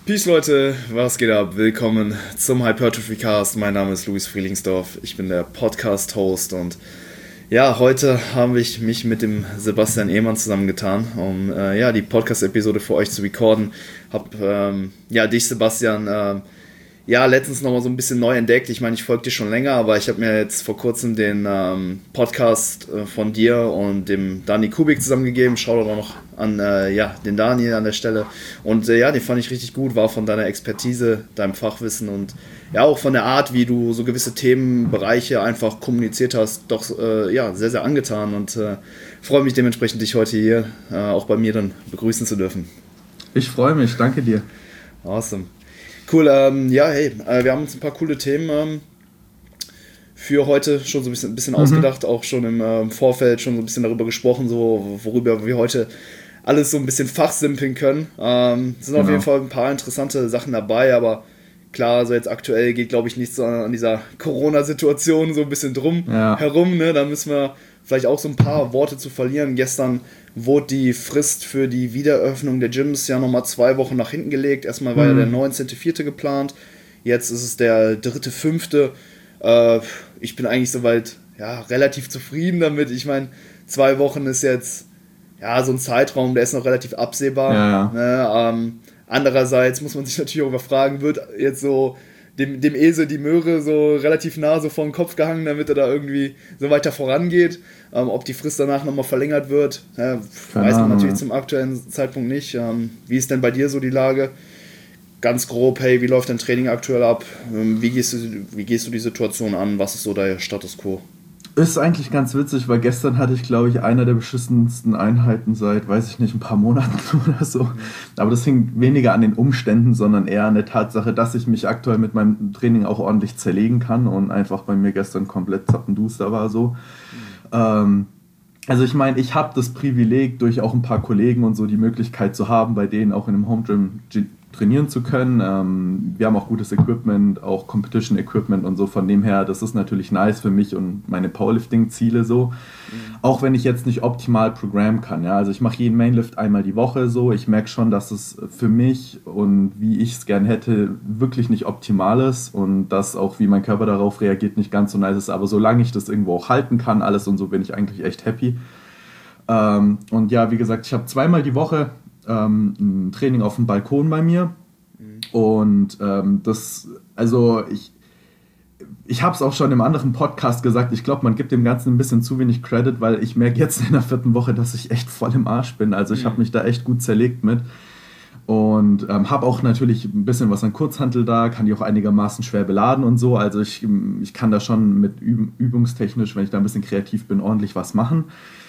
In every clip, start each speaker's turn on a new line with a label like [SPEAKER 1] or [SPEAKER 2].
[SPEAKER 1] Peace Leute, was geht ab? Willkommen zum Hypertrophy Cast. Mein Name ist Luis Frielingsdorf, ich bin der Podcast-Host und ja, heute habe ich mich mit dem Sebastian Ehmann zusammengetan, um die Podcast-Episode für euch zu recorden. Hab dich, Sebastian, letztens nochmal so ein bisschen neu entdeckt. Ich meine, ich folge dir schon länger, aber ich habe mir jetzt vor kurzem den Podcast von dir und dem Dani Kubik zusammengegeben. Schau doch noch an den Dani an der Stelle. Und den fand ich richtig gut, war von deiner Expertise, deinem Fachwissen und ja auch von der Art, wie du so gewisse Themenbereiche einfach kommuniziert hast, doch sehr, sehr angetan und freue mich dementsprechend, dich heute hier auch bei mir dann begrüßen zu dürfen.
[SPEAKER 2] Ich freue mich, danke dir.
[SPEAKER 1] Awesome. Cool, wir haben uns ein paar coole Themen für heute schon so ein bisschen ausgedacht, auch schon im Vorfeld schon so ein bisschen darüber gesprochen, so worüber wir heute alles so ein bisschen fachsimpeln können. Sind auf jeden Fall ein paar interessante Sachen dabei, aber klar, so jetzt aktuell geht, glaube ich, nichts so an dieser Corona-Situation so ein bisschen herum, ne? Da müssen wir vielleicht auch so ein paar Worte zu verlieren. Gestern wurde die Frist für die Wiedereröffnung der Gyms ja nochmal 2 Wochen nach hinten gelegt. Erstmal war ja der 19.04. geplant, jetzt ist es der 3.05. Ich bin eigentlich soweit relativ zufrieden damit. Ich meine, 2 Wochen ist jetzt so ein Zeitraum, der ist noch relativ absehbar. Ne? Andererseits muss man sich natürlich auch mal fragen, wird jetzt so dem Esel die Möhre so relativ nah so vor den Kopf gehangen, damit er da irgendwie so weiter vorangeht. Ob die Frist danach nochmal verlängert wird, weiß man natürlich zum aktuellen Zeitpunkt nicht. Wie ist denn bei dir so die Lage? Ganz grob, hey, wie läuft dein Training aktuell ab? Wie gehst du die Situation an? Was ist so der Status quo?
[SPEAKER 2] Ist eigentlich ganz witzig, weil gestern hatte ich, glaube ich, einer der beschissensten Einheiten seit, weiß ich nicht, ein paar Monaten oder so. Aber das hing weniger an den Umständen, sondern eher an der Tatsache, dass ich mich aktuell mit meinem Training auch ordentlich zerlegen kann und einfach bei mir gestern komplett zappenduster war so. Also ich meine, ich habe das Privileg, durch auch ein paar Kollegen und so die Möglichkeit zu haben, bei denen auch in einem Home Gym trainieren zu können. Wir haben auch gutes Equipment, auch Competition Equipment und so. Von dem her, das ist natürlich nice für mich und meine Powerlifting-Ziele so. Auch wenn ich jetzt nicht optimal programmen kann. Ja? Also ich mache jeden Mainlift einmal die Woche so. Ich merke schon, dass es für mich und wie ich es gern hätte, wirklich nicht optimal ist und dass auch wie mein Körper darauf reagiert, nicht ganz so nice ist. Aber solange ich das irgendwo auch halten kann, alles und so, bin ich eigentlich echt happy. Und ja, wie gesagt, ich habe 2-mal die Woche ein Training auf dem Balkon bei mir und ich habe es auch schon im anderen Podcast gesagt, ich glaube, man gibt dem Ganzen ein bisschen zu wenig Credit, weil ich merke jetzt in der 4. Woche, dass ich echt voll im Arsch bin, also ich habe mich da echt gut zerlegt mit und habe auch natürlich ein bisschen was an Kurzhantel da, kann die auch einigermaßen schwer beladen und so, also ich kann da schon mit übungstechnisch, wenn ich da ein bisschen kreativ bin, ordentlich was machen.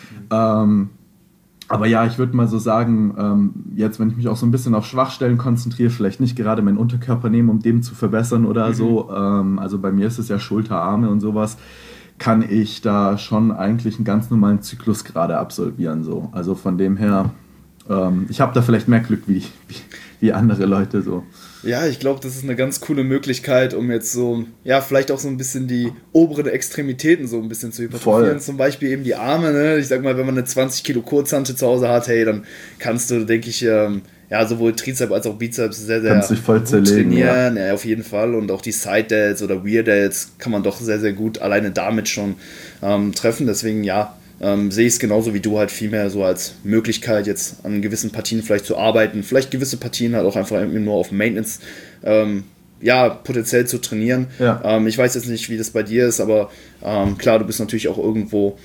[SPEAKER 2] Aber ja, ich würde mal so sagen, jetzt, wenn ich mich auch so ein bisschen auf Schwachstellen konzentriere, vielleicht nicht gerade meinen Unterkörper nehmen, um den zu verbessern oder so. Also bei mir ist es ja Schulter, Arme und sowas, kann ich da schon eigentlich einen ganz normalen Zyklus gerade absolvieren. So. Also von dem her, ich habe da vielleicht mehr Glück wie andere Leute so.
[SPEAKER 1] Ja, ich glaube, das ist eine ganz coole Möglichkeit, um jetzt so, vielleicht auch so ein bisschen die oberen Extremitäten so ein bisschen zu hypertrophieren. Zum Beispiel eben die Arme, ne? Ich sag mal, wenn man eine 20 Kilo Kurzhantel zu Hause hat, hey, dann kannst du, denke ich, sowohl Trizeps als auch Bizeps sehr, sehr gut trainieren. Ja, auf jeden Fall. Und auch die Side Delts oder Rear Delts kann man doch sehr, sehr gut alleine damit schon treffen. Deswegen, sehe ich es genauso wie du, halt viel mehr so als Möglichkeit, jetzt an gewissen Partien vielleicht zu arbeiten, vielleicht gewisse Partien halt auch einfach nur auf Maintenance potenziell zu trainieren. Ja. Ich weiß jetzt nicht, wie das bei dir ist, aber klar, du bist natürlich auch irgendwo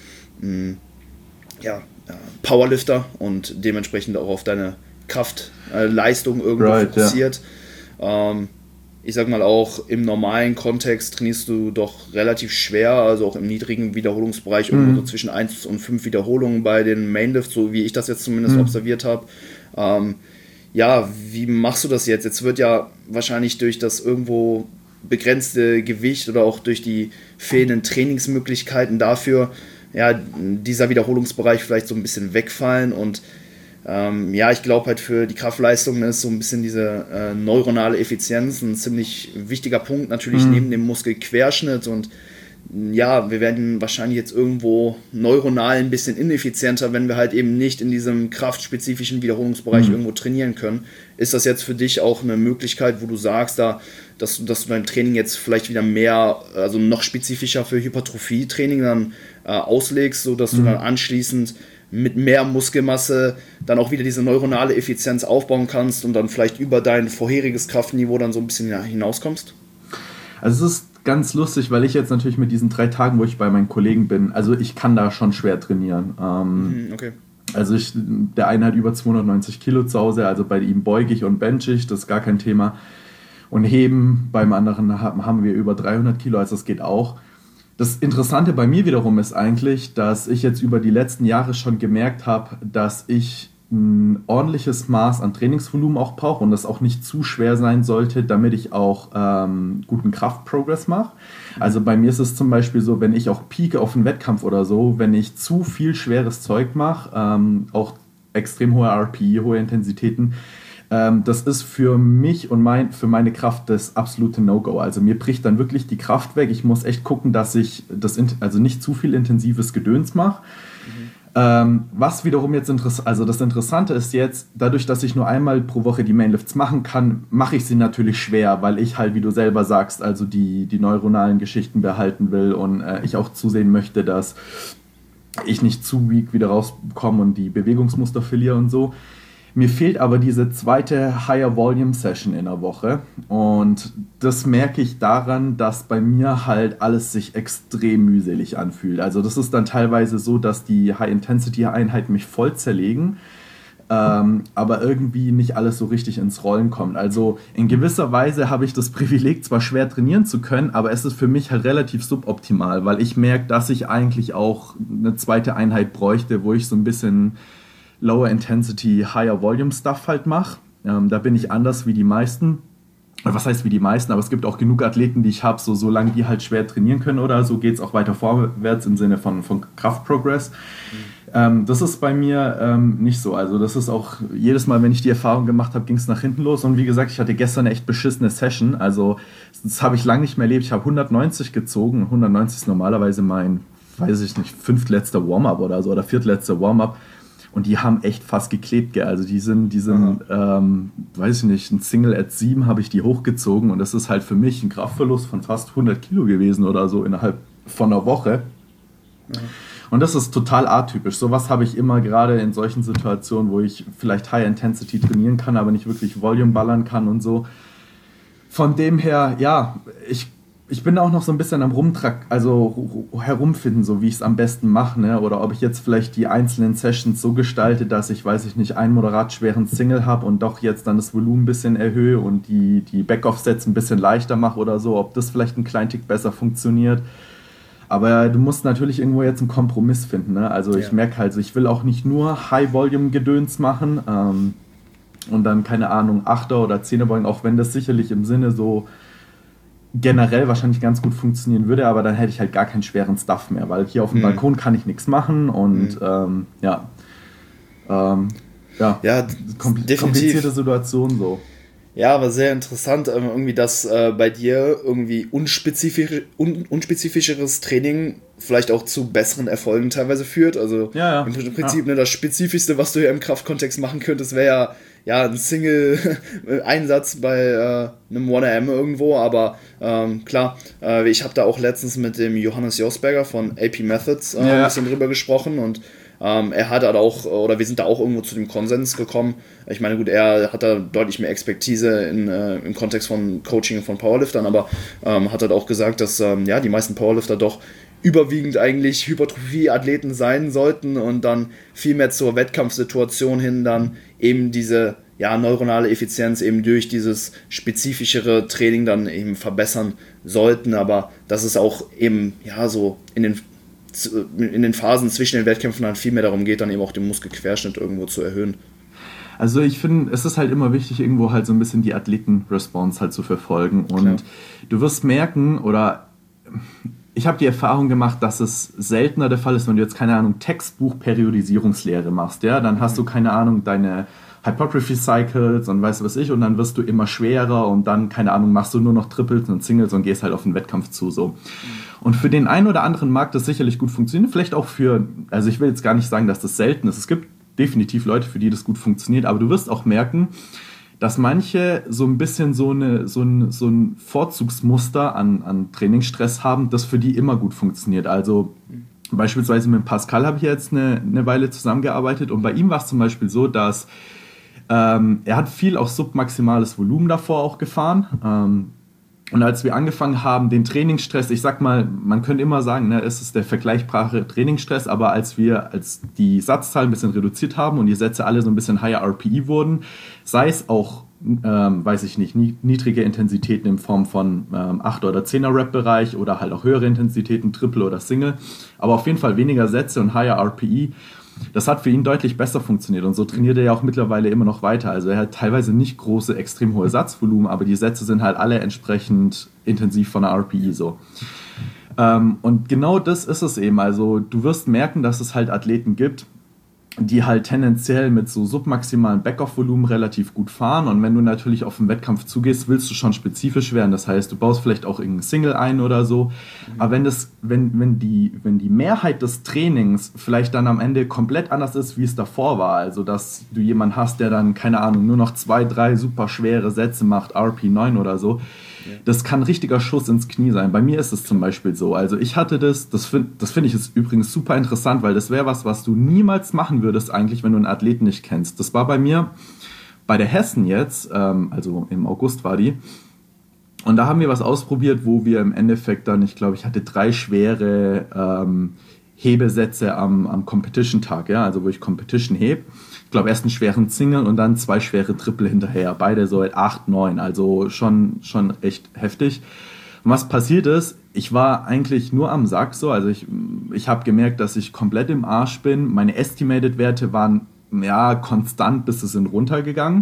[SPEAKER 1] Powerlifter und dementsprechend auch auf deine Kraftleistung irgendwo fokussiert. Ja. Ich sag mal, auch im normalen Kontext trainierst du doch relativ schwer, also auch im niedrigen Wiederholungsbereich, irgendwo so zwischen 1 und 5 Wiederholungen bei den Mainlifts, so wie ich das jetzt zumindest observiert habe. Wie machst du das jetzt? Jetzt wird ja wahrscheinlich durch das irgendwo begrenzte Gewicht oder auch durch die fehlenden Trainingsmöglichkeiten dafür, dieser Wiederholungsbereich vielleicht so ein bisschen wegfallen und ich glaube halt für die Kraftleistung ist so ein bisschen diese neuronale Effizienz ein ziemlich wichtiger Punkt, natürlich neben dem Muskelquerschnitt und ja, wir werden wahrscheinlich jetzt irgendwo neuronal ein bisschen ineffizienter, wenn wir halt eben nicht in diesem kraftspezifischen Wiederholungsbereich irgendwo trainieren können. Ist das jetzt für dich auch eine Möglichkeit, wo du sagst, dass du dein Training jetzt vielleicht wieder mehr, also noch spezifischer für Hypertrophie-Training dann auslegst, sodass du dann anschließend mit mehr Muskelmasse dann auch wieder diese neuronale Effizienz aufbauen kannst und dann vielleicht über dein vorheriges Kraftniveau dann so ein bisschen hinauskommst?
[SPEAKER 2] Also es ist ganz lustig, weil ich jetzt natürlich mit diesen 3 Tagen, wo ich bei meinen Kollegen bin, also ich kann da schon schwer trainieren.
[SPEAKER 1] Okay.
[SPEAKER 2] Also der eine hat über 290 Kilo zu Hause, also bei ihm beuge ich und bench ich, das ist gar kein Thema. Und heben, beim anderen haben wir über 300 Kilo, also das geht auch. Das Interessante bei mir wiederum ist eigentlich, dass ich jetzt über die letzten Jahre schon gemerkt habe, dass ich ein ordentliches Maß an Trainingsvolumen auch brauche und das auch nicht zu schwer sein sollte, damit ich auch guten Kraftprogress mache. Also bei mir ist es zum Beispiel so, wenn ich auch peake auf einen Wettkampf oder so, wenn ich zu viel schweres Zeug mache, auch extrem hohe RPE, hohe Intensitäten, das ist für mich und für meine Kraft das absolute No-Go. Also mir bricht dann wirklich die Kraft weg. Ich muss echt gucken, dass ich also nicht zu viel intensives Gedöns mache. Was wiederum jetzt das Interessante ist jetzt, dadurch, dass ich nur einmal pro Woche die Mainlifts machen kann, mache ich sie natürlich schwer, weil ich halt, wie du selber sagst, also die neuronalen Geschichten behalten will und ich auch zusehen möchte, dass ich nicht zu weak wieder rauskomme und die Bewegungsmuster verliere und so. Mir fehlt aber diese zweite Higher-Volume-Session in der Woche und das merke ich daran, dass bei mir halt alles sich extrem mühselig anfühlt. Also das ist dann teilweise so, dass die High-Intensity-Einheiten mich voll zerlegen, aber irgendwie nicht alles so richtig ins Rollen kommt. Also in gewisser Weise habe ich das Privileg, zwar schwer trainieren zu können, aber es ist für mich halt relativ suboptimal, weil ich merke, dass ich eigentlich auch eine zweite Einheit bräuchte, wo ich so ein bisschen Lower Intensity, Higher Volume Stuff halt mache. Da bin ich anders wie die meisten. Was heißt wie die meisten? Aber es gibt auch genug Athleten, die ich habe, solange die halt schwer trainieren können oder so, geht es auch weiter vorwärts im Sinne von Kraftprogress. Das ist bei mir nicht so. Also das ist auch, jedes Mal, wenn ich die Erfahrung gemacht habe, ging es nach hinten los. Und wie gesagt, ich hatte gestern eine echt beschissene Session. Also das habe ich lange nicht mehr erlebt. Ich habe 190 gezogen. 190 ist normalerweise mein, weiß ich nicht, 5. letzter Warm-up oder so oder 4. letzter Warm-up. Und die haben echt fast geklebt, gell. Also die sind weiß ich nicht, ein Single at 7 habe ich die hochgezogen und das ist halt für mich ein Kraftverlust von fast 100 Kilo gewesen oder so innerhalb von einer Woche. Ja. Und das ist total atypisch. Sowas habe ich immer gerade in solchen Situationen, wo ich vielleicht High Intensity trainieren kann, aber nicht wirklich Volume ballern kann und so. Von dem her, ja, ich bin auch noch so ein bisschen am herumfinden, so wie ich es am besten mache, ne? Oder ob ich jetzt vielleicht die einzelnen Sessions so gestalte, dass ich, weiß ich nicht, einen moderat schweren Single habe und doch jetzt dann das Volumen ein bisschen erhöhe und die Back-Off-Sets ein bisschen leichter mache oder so, ob das vielleicht einen kleinen Tick besser funktioniert. Aber du musst natürlich irgendwo jetzt einen Kompromiss finden, ne? Also ich merke halt, ich will auch nicht nur High-Volume-Gedöns machen und dann, keine Ahnung, 8er oder 10er Beugen, auch wenn das sicherlich im Sinne so generell wahrscheinlich ganz gut funktionieren würde, aber dann hätte ich halt gar keinen schweren Stuff mehr, weil hier auf dem Balkon kann ich nichts machen und komplizierte Situation so.
[SPEAKER 1] Ja, aber sehr interessant, irgendwie, dass bei dir irgendwie unspezifisches Training vielleicht auch zu besseren Erfolgen teilweise führt. Also im Prinzip ne, das Spezifischste, was du hier im Kraftkontext machen könntest, wäre ja ein Single-Einsatz bei einem 1AM irgendwo, aber klar, ich habe da auch letztens mit dem Johannes Josberger von AP Methods ein bisschen drüber gesprochen und er hat auch, oder wir sind da auch irgendwo zu dem Konsens gekommen. Ich meine, gut, er hat da deutlich mehr Expertise im Kontext von Coaching und von Powerliftern, aber hat halt auch gesagt, dass die meisten Powerlifter doch überwiegend eigentlich Hypertrophie-Athleten sein sollten und dann viel mehr zur Wettkampfsituation hin dann eben diese neuronale Effizienz eben durch dieses spezifischere Training dann eben verbessern sollten, aber dass es auch eben so in den Phasen zwischen den Wettkämpfen dann viel mehr darum geht, dann eben auch den Muskelquerschnitt irgendwo zu erhöhen.
[SPEAKER 2] Also ich finde, es ist halt immer wichtig, irgendwo halt so ein bisschen die Athleten-Response halt zu verfolgen und du wirst merken, oder ich habe die Erfahrung gemacht, dass es seltener der Fall ist, wenn du jetzt, keine Ahnung, Textbuch-Periodisierungslehre machst, ja, dann hast du, keine Ahnung, deine Hypertrophy Cycles und weißt du was ich, und dann wirst du immer schwerer und dann, keine Ahnung, machst du nur noch Triples und Singles und gehst halt auf den Wettkampf zu, so. Und für den einen oder anderen mag das sicherlich gut funktionieren, vielleicht auch für, also ich will jetzt gar nicht sagen, dass das selten ist, es gibt definitiv Leute, für die das gut funktioniert, aber du wirst auch merken, dass manche so ein bisschen so ein Vorzugsmuster an Trainingsstress haben, das für die immer gut funktioniert. Also beispielsweise mit Pascal habe ich jetzt eine Weile zusammengearbeitet und bei ihm war es zum Beispiel so, dass er hat viel auch submaximales Volumen davor auch gefahren. Und als wir angefangen haben, den Trainingsstress, ich sag mal, man könnte immer sagen, ne, es ist der vergleichbare Trainingsstress, aber als die Satzzahl ein bisschen reduziert haben und die Sätze alle so ein bisschen higher RPE wurden, sei es auch, weiß ich nicht, niedrige Intensitäten in Form von 8 oder 10er Rep-Bereich oder halt auch höhere Intensitäten, Triple oder Single, aber auf jeden Fall weniger Sätze und higher RPE. Das hat für ihn deutlich besser funktioniert und so trainiert er ja auch mittlerweile immer noch weiter. Also er hat teilweise nicht große, extrem hohe Satzvolumen, aber die Sätze sind halt alle entsprechend intensiv von der RPE so. Und genau das ist es eben. Also du wirst merken, dass es halt Athleten gibt, die halt tendenziell mit so submaximalen Backoff-Volumen relativ gut fahren und wenn du natürlich auf den Wettkampf zugehst, willst du schon spezifisch werden, das heißt, du baust vielleicht auch irgendeinen Single ein oder so, aber wenn die Mehrheit des Trainings vielleicht dann am Ende komplett anders ist, wie es davor war, also dass du jemanden hast, der dann, keine Ahnung, nur noch 2, 3 super schwere Sätze macht, RP9 oder so, das kann ein richtiger Schuss ins Knie sein. Bei mir ist es zum Beispiel so. Also ich hatte das finde ich ist übrigens super interessant, weil das wäre was du niemals machen würdest eigentlich, wenn du einen Athleten nicht kennst. Das war bei mir bei der Hessen jetzt, also im August war die. Und da haben wir was ausprobiert, wo wir im Endeffekt dann, ich glaube, ich hatte 3 schwere Hebesätze am Competition-Tag, ja, also wo ich Competition hebe. Ich glaube, erst einen schweren Single und dann 2 schwere Triple hinterher. Beide so 8, 9, also schon echt heftig. Und was passiert ist, ich war eigentlich nur am Sack so, also ich habe gemerkt, dass ich komplett im Arsch bin. Meine Estimated-Werte waren ja konstant, bis sie sind runtergegangen.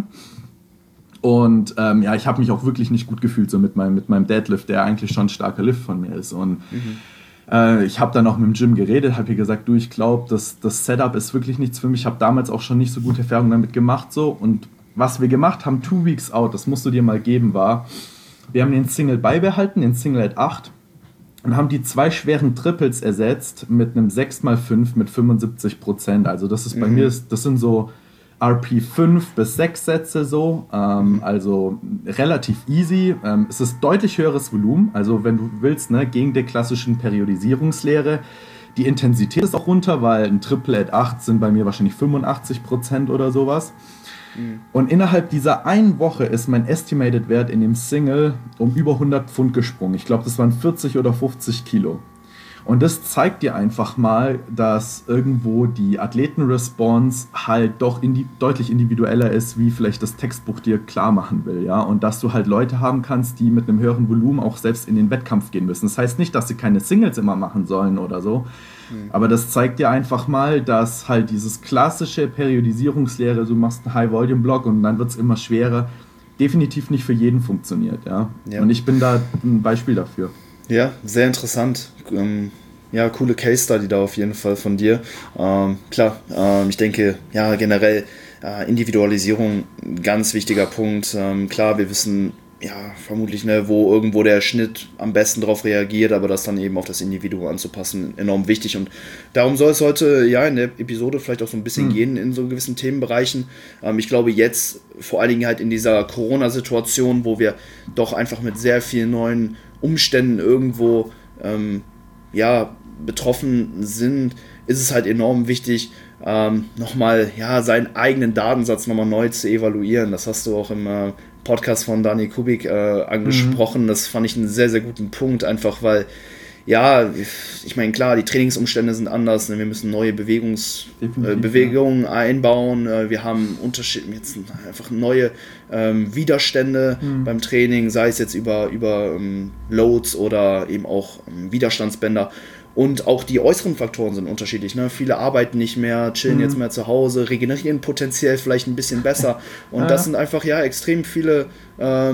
[SPEAKER 2] Und ich habe mich auch wirklich nicht gut gefühlt so mit meinem Deadlift, der eigentlich schon ein starker Lift von mir ist. Und ich habe dann auch mit dem Gym geredet, habe ihr gesagt, du, ich glaube, das Setup ist wirklich nichts für mich. Ich habe damals auch schon nicht so gute Erfahrungen damit gemacht. So. Und was wir gemacht haben, 2 Weeks out, das musst du dir mal geben, war, wir haben den Single beibehalten, den Single at 8 und haben die 2 schweren Triples ersetzt mit einem 6x5 mit 75%. Also das ist bei mir, das sind so RP 5 bis 6 Sätze so, also relativ easy. Es ist deutlich höheres Volumen, also wenn du willst, ne, gegen der klassischen Periodisierungslehre. Die Intensität ist auch runter, weil ein Triple at 8 sind bei mir wahrscheinlich 85% oder sowas. Und innerhalb dieser einen Woche ist mein Estimated Wert in dem Single um über 100 Pfund gesprungen. Ich glaube, das waren 40 oder 50 Kilo. Und das zeigt dir einfach mal, dass irgendwo die Athletenresponse halt doch deutlich individueller ist, wie vielleicht das Textbuch dir klar machen will, ja. Und dass du halt Leute haben kannst, die mit einem höheren Volumen auch selbst in den Wettkampf gehen müssen. Das heißt nicht, dass sie keine Singles immer machen sollen oder so, aber das zeigt dir einfach mal, dass halt dieses klassische Periodisierungslehre, du machst einen High-Volume-Block und dann wird es immer schwerer, definitiv nicht für jeden funktioniert, ja. Und ich bin da ein Beispiel dafür.
[SPEAKER 1] Ja, sehr interessant. Ja, coole Case Study da auf jeden Fall von dir. Klar, ich denke, ja, generell Individualisierung, ein ganz wichtiger Punkt. Klar, wir wissen ja vermutlich, ne, wo irgendwo der Schnitt am besten darauf reagiert, aber das dann eben auf das Individuum anzupassen, enorm wichtig. Und darum soll es heute ja in der Episode vielleicht auch so ein bisschen gehen in so gewissen Themenbereichen. Ich glaube jetzt, vor allen Dingen halt in dieser Corona-Situation, wo wir doch einfach mit sehr vielen neuen Umständen irgendwo betroffen sind, ist es halt enorm wichtig, nochmal seinen eigenen Datensatz nochmal neu zu evaluieren. Das hast du auch im Podcast von Dani Kubik angesprochen. Das fand ich einen sehr, sehr guten Punkt, einfach weil, ja, ich meine, klar, die Trainingsumstände sind anders, ne? Wir müssen neue Bewegungen einbauen, wir haben jetzt einfach neue Widerstände beim Training, sei es jetzt über Loads oder eben auch Widerstandsbänder. Und auch die äußeren Faktoren sind unterschiedlich. Ne? Viele arbeiten nicht mehr, chillen jetzt mehr zu Hause, regenerieren potenziell vielleicht ein bisschen besser. Und das sind einfach extrem viele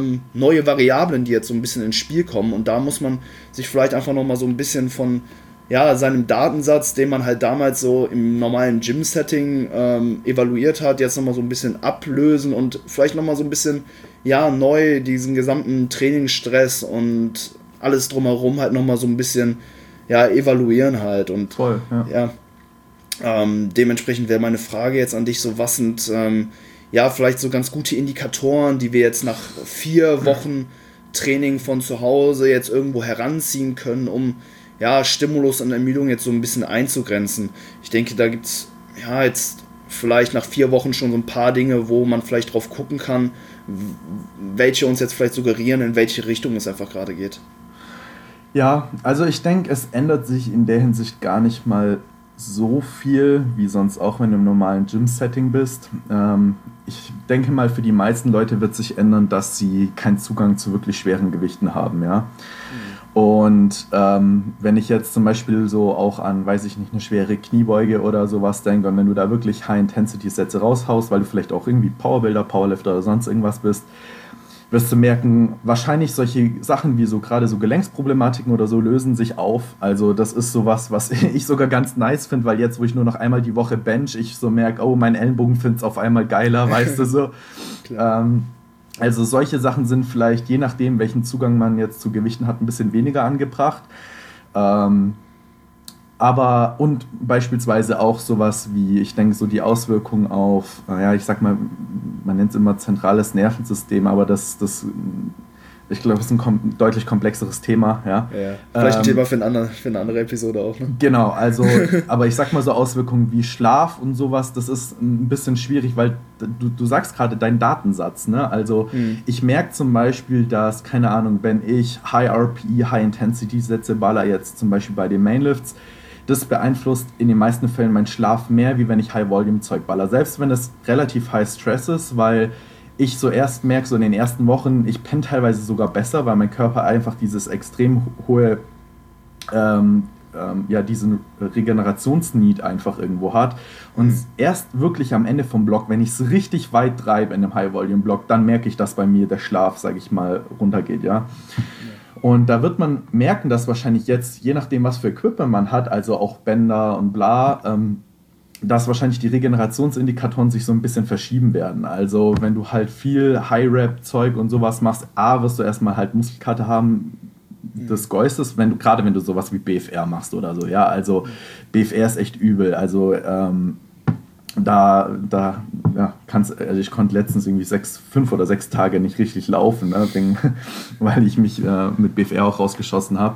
[SPEAKER 1] neue Variablen, die jetzt so ein bisschen ins Spiel kommen. Und da muss man sich vielleicht einfach nochmal so ein bisschen von ja, seinem Datensatz, den man halt damals so im normalen Gym-Setting evaluiert hat, jetzt nochmal so ein bisschen ablösen und vielleicht nochmal so ein bisschen, ja, neu diesen gesamten Trainingsstress und alles drumherum halt nochmal so ein bisschen, ja, evaluieren halt. Und
[SPEAKER 2] voll, ja.
[SPEAKER 1] Dementsprechend wäre meine Frage jetzt an dich so, was sind, ja, vielleicht so ganz gute Indikatoren, die wir jetzt nach 4 Wochen Training von zu Hause jetzt irgendwo heranziehen können, um ja, Stimulus und Ermüdung jetzt so ein bisschen einzugrenzen. Ich denke, da gibt es ja jetzt vielleicht nach 4 Wochen schon so ein paar Dinge, wo man vielleicht drauf gucken kann, welche uns jetzt vielleicht suggerieren, in welche Richtung es einfach gerade geht.
[SPEAKER 2] Ja, also ich denke, es ändert sich in der Hinsicht gar nicht mal so viel, wie sonst auch, wenn du im normalen Gym-Setting bist. Ich denke mal, für die meisten Leute wird sich ändern, dass sie keinen Zugang zu wirklich schweren Gewichten haben, ja. Und wenn ich jetzt zum Beispiel so auch an, weiß ich nicht, eine schwere Kniebeuge oder sowas denke und wenn du da wirklich High-Intensity-Sätze raushaust, weil du vielleicht auch irgendwie Powerbuilder, Powerlifter oder sonst irgendwas bist, wirst du merken, wahrscheinlich solche Sachen wie so gerade so Gelenksproblematiken oder so lösen sich auf. Also das ist sowas, was ich sogar ganz nice finde, weil jetzt, wo ich nur noch einmal die Woche bench, ich so merke, oh, mein Ellenbogen findet es auf einmal geiler, weißt du so. Also solche Sachen sind vielleicht, je nachdem, welchen Zugang man jetzt zu Gewichten hat, ein bisschen weniger angebracht. Aber und beispielsweise auch sowas wie, ich denke, so die Auswirkungen auf, ja, ich sag mal, man nennt es immer zentrales Nervensystem, aber ich glaube, das ist ein deutlich komplexeres Thema. Ja.
[SPEAKER 1] Vielleicht ein Thema für eine andere Episode auch. Ne?
[SPEAKER 2] Genau, also, aber ich sag mal so Auswirkungen wie Schlaf und sowas, das ist ein bisschen schwierig, weil du sagst gerade deinen Datensatz. Ne? Also ich merke zum Beispiel, dass, keine Ahnung, wenn ich High RPE, High Intensity Sätze baller, jetzt zum Beispiel bei den Mainlifts, das beeinflusst in den meisten Fällen meinen Schlaf mehr, wie wenn ich High-Volume-Zeug baller. Selbst wenn es relativ High-Stress ist, weil ich so erst merke, so in den ersten Wochen, ich penne teilweise sogar besser, weil mein Körper einfach dieses extrem hohe, diesen Regenerationsneed einfach irgendwo hat. Und erst wirklich am Ende vom Block, wenn ich es richtig weit treibe in einem High-Volume-Block, dann merke ich, dass bei mir der Schlaf, sage ich mal, runtergeht, ja. Und da wird man merken, dass wahrscheinlich jetzt, je nachdem, was für Equipment man hat, also auch Bänder und bla, dass wahrscheinlich die Regenerationsindikatoren sich so ein bisschen verschieben werden. Also wenn du halt viel High-Rep-Zeug und sowas machst, wirst du erstmal halt Muskelkater haben des Geistes, gerade wenn du sowas wie BFR machst oder so. Ja, also BFR ist echt übel. Also ich konnte letztens irgendwie 5 oder 6 Tage nicht richtig laufen, ne, weil ich mich mit BFR auch rausgeschossen habe.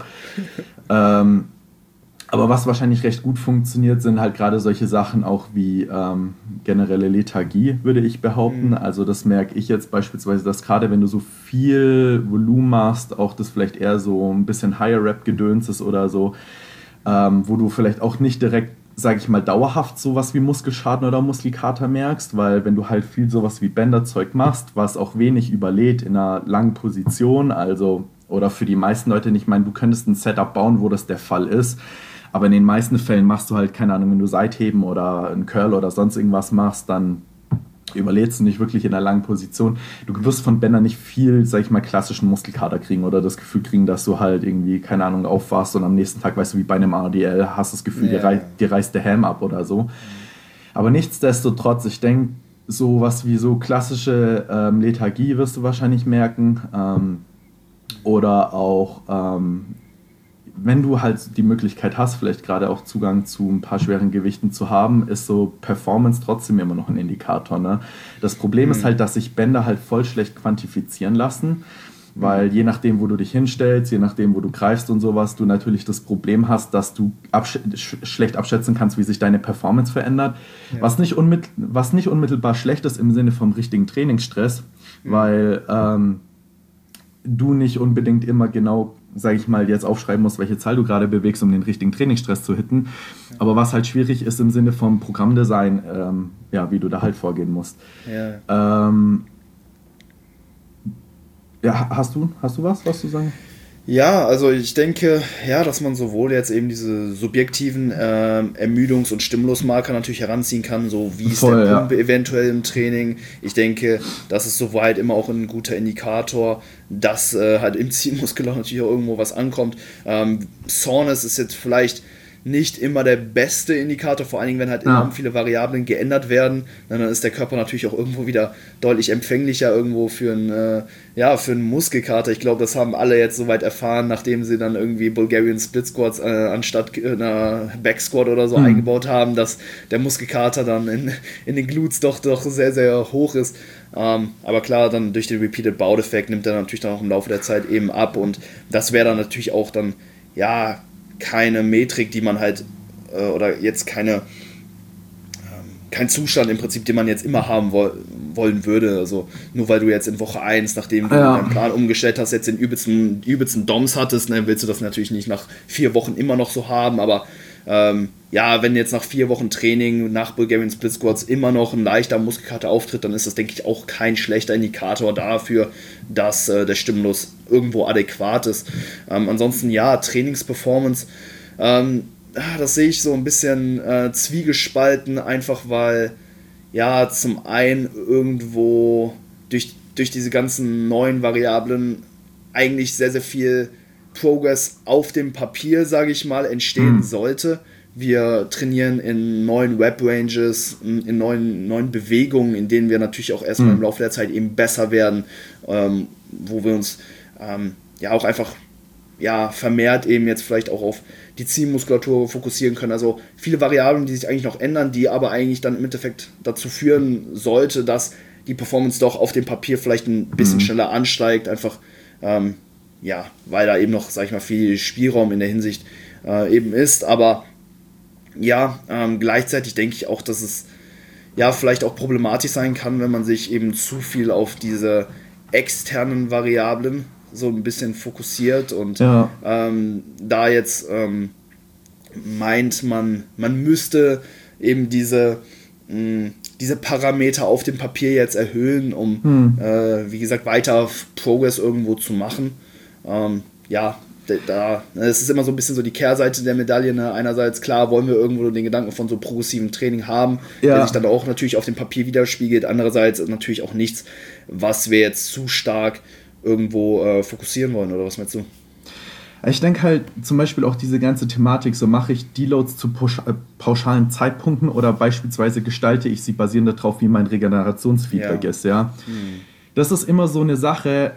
[SPEAKER 2] Aber was wahrscheinlich recht gut funktioniert, sind halt gerade solche Sachen auch wie generelle Lethargie, würde ich behaupten. Also das merke ich jetzt beispielsweise, dass gerade wenn du so viel Volumen machst, auch das vielleicht eher so ein bisschen Higher-Rep-Gedöns ist oder so, wo du vielleicht auch nicht direkt, sage ich mal, dauerhaft sowas wie Muskelschaden oder Muskelkater merkst, weil wenn du halt viel sowas wie Bänderzeug machst, was auch wenig überlädt in einer langen Position, also oder für die meisten Leute nicht, ich meine, du könntest ein Setup bauen, wo das der Fall ist, aber in den meisten Fällen machst du halt, keine Ahnung, wenn du Seitheben oder einen Curl oder sonst irgendwas machst, dann überlädst du nicht wirklich in einer langen Position. Du wirst von Bändern nicht viel, sag ich mal, klassischen Muskelkater kriegen oder das Gefühl kriegen, dass du halt irgendwie, keine Ahnung, aufwachst und am nächsten Tag, weißt du, wie bei einem RDL, hast das Gefühl, dir reißt der Helm ab oder so. Aber nichtsdestotrotz, ich denke, sowas wie so klassische Lethargie wirst du wahrscheinlich merken. Oder auch, wenn du halt die Möglichkeit hast, vielleicht gerade auch Zugang zu ein paar schweren Gewichten zu haben, ist so Performance trotzdem immer noch ein Indikator. Ne? Das Problem ist halt, dass sich Bänder halt voll schlecht quantifizieren lassen, weil je nachdem, wo du dich hinstellst, je nachdem, wo du greifst und sowas, du natürlich das Problem hast, dass du schlecht abschätzen kannst, wie sich deine Performance verändert, was nicht unmittelbar schlecht ist im Sinne vom richtigen Trainingsstress, weil du nicht unbedingt immer genau, sage ich mal, jetzt aufschreiben musst, welche Zahl du gerade bewegst, um den richtigen Trainingsstress zu hitten. Aber was halt schwierig ist im Sinne vom Programmdesign, wie du da halt vorgehen musst. Hast du was zu sagen?
[SPEAKER 1] Ja, also ich denke, dass man sowohl jetzt eben diese subjektiven Ermüdungs- und Stimulusmarker natürlich heranziehen kann, so wie ist der Pump eventuell im Training. Ich denke, das ist soweit immer auch ein guter Indikator, dass halt im Zielmuskel auch natürlich auch irgendwo was ankommt. Soreness ist jetzt vielleicht nicht immer der beste Indikator, vor allen Dingen, wenn halt enorm viele Variablen geändert werden, dann ist der Körper natürlich auch irgendwo wieder deutlich empfänglicher irgendwo für einen Muskelkater. Ich glaube, das haben alle jetzt soweit erfahren, nachdem sie dann irgendwie Bulgarian Split Squats anstatt einer Back Squat oder so eingebaut haben, dass der Muskelkater dann in den Glutes doch sehr, sehr hoch ist. Aber klar, dann durch den Repeated Bout Effect nimmt er natürlich dann auch im Laufe der Zeit eben ab, und das wäre dann natürlich auch dann, ja, keine Metrik, die man halt, oder jetzt kein Zustand im Prinzip, den man jetzt immer haben wollen würde. Also nur weil du jetzt in Woche 1, nachdem du deinen Plan umgestellt hast, jetzt den übelsten DOMS hattest, ne, willst du das natürlich nicht nach 4 Wochen immer noch so haben, aber wenn jetzt nach 4 Wochen Training nach Bulgarian Split Squats immer noch ein leichter Muskelkater auftritt, dann ist das, denke ich, auch kein schlechter Indikator dafür, dass der Stimulus irgendwo adäquat ist. Ansonsten, Trainingsperformance, das sehe ich so ein bisschen zwiegespalten, einfach weil, zum einen irgendwo durch diese ganzen neuen Variablen eigentlich sehr, sehr viel Progress auf dem Papier, sage ich mal, entstehen sollte. Wir trainieren in neuen Web-Ranges, in neuen Bewegungen, in denen wir natürlich auch erstmal im Laufe der Zeit eben besser werden, wo wir uns auch einfach vermehrt eben jetzt vielleicht auch auf die Zielmuskulatur fokussieren können. Also viele Variablen, die sich eigentlich noch ändern, die aber eigentlich dann im Endeffekt dazu führen sollte, dass die Performance doch auf dem Papier vielleicht ein bisschen schneller ansteigt, einfach weil da eben noch, sag ich mal, viel Spielraum in der Hinsicht eben ist. Aber gleichzeitig denke ich auch, dass es vielleicht auch problematisch sein kann, wenn man sich eben zu viel auf diese externen Variablen so ein bisschen fokussiert und da jetzt meint, man müsste eben diese Parameter auf dem Papier jetzt erhöhen, um wie gesagt weiter Progress irgendwo zu machen. Es ist immer so ein bisschen so die Kehrseite der Medaille. Ne? Einerseits, klar, wollen wir irgendwo den Gedanken von so progressivem Training haben, der sich dann auch natürlich auf dem Papier widerspiegelt. Andererseits natürlich auch nichts, was wir jetzt zu stark irgendwo fokussieren wollen, oder was meinst du?
[SPEAKER 2] Ich denke halt zum Beispiel auch diese ganze Thematik, so mache ich Deloads zu pauschalen Zeitpunkten oder beispielsweise gestalte ich sie basierend darauf, wie mein Regenerationsfeedback ist. Ja? Das ist immer so eine Sache.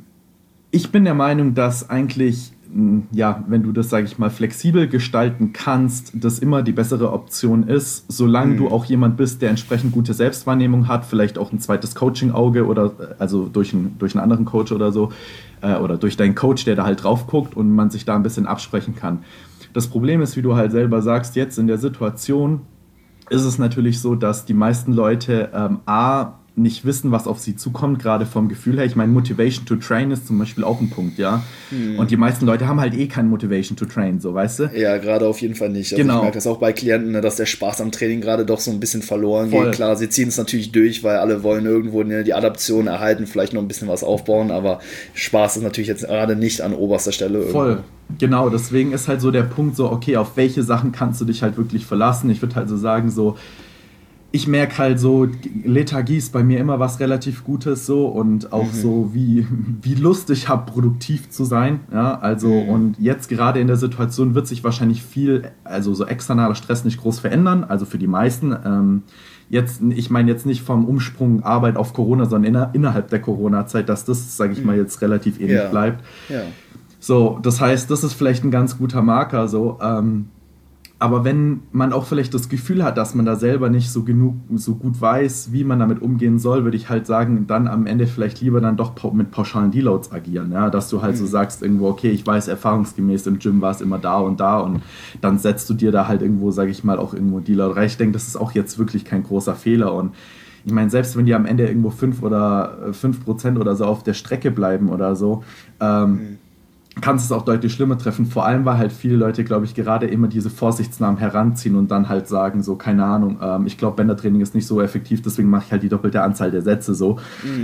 [SPEAKER 2] Ich bin der Meinung, dass eigentlich, wenn du das, sage ich mal, flexibel gestalten kannst, das immer die bessere Option ist, solange du auch jemand bist, der entsprechend gute Selbstwahrnehmung hat, vielleicht auch ein zweites Coaching-Auge oder also durch einen anderen Coach oder so, oder durch deinen Coach, der da halt drauf guckt und man sich da ein bisschen absprechen kann. Das Problem ist, wie du halt selber sagst, jetzt in der Situation ist es natürlich so, dass die meisten Leute nicht wissen, was auf sie zukommt, gerade vom Gefühl her. Ich meine, Motivation to Train ist zum Beispiel auch ein Punkt, ja. Und die meisten Leute haben halt keine Motivation to Train, so, weißt du?
[SPEAKER 1] Ja, gerade auf jeden Fall nicht. Also ich merke das auch bei Klienten, ne, dass der Spaß am Training gerade doch so ein bisschen verloren geht. Klar, sie ziehen es natürlich durch, weil alle wollen irgendwo die Adaption erhalten, vielleicht noch ein bisschen was aufbauen, aber Spaß ist natürlich jetzt gerade nicht an oberster Stelle irgendwo.
[SPEAKER 2] Voll. Genau, deswegen ist halt so der Punkt so, okay, auf welche Sachen kannst du dich halt wirklich verlassen? Ich würde halt so sagen, so, ich merke halt so, Lethargie ist bei mir immer was relativ Gutes so und auch so, wie Lust ich habe, produktiv zu sein. Ja, also und jetzt gerade in der Situation wird sich wahrscheinlich viel, also so externer Stress nicht groß verändern, also für die meisten. Ich meine jetzt nicht vom Umsprung Arbeit auf Corona, sondern innerhalb der Corona-Zeit, dass das, sage ich mal, jetzt relativ ähnlich bleibt. Ja. So, das heißt, das ist vielleicht ein ganz guter Marker so. Aber wenn man auch vielleicht das Gefühl hat, dass man da selber nicht so gut weiß, wie man damit umgehen soll, würde ich halt sagen, dann am Ende vielleicht lieber dann doch mit pauschalen Deloads agieren. Ja? Dass du halt so sagst irgendwo, okay, ich weiß erfahrungsgemäß, im Gym war es immer da und dann setzt du dir da halt irgendwo, sage ich mal, auch irgendwo einen Deload rein. Ich denke, das ist auch jetzt wirklich kein großer Fehler und ich meine, selbst wenn die am Ende irgendwo 5% oder so auf der Strecke bleiben oder so, kannst es auch deutlich schlimmer treffen. Vor allem, weil halt viele Leute, glaube ich, gerade immer diese Vorsichtsnahmen heranziehen und dann halt sagen, so, keine Ahnung, ich glaube, Bändertraining ist nicht so effektiv, deswegen mache ich halt die doppelte Anzahl der Sätze so.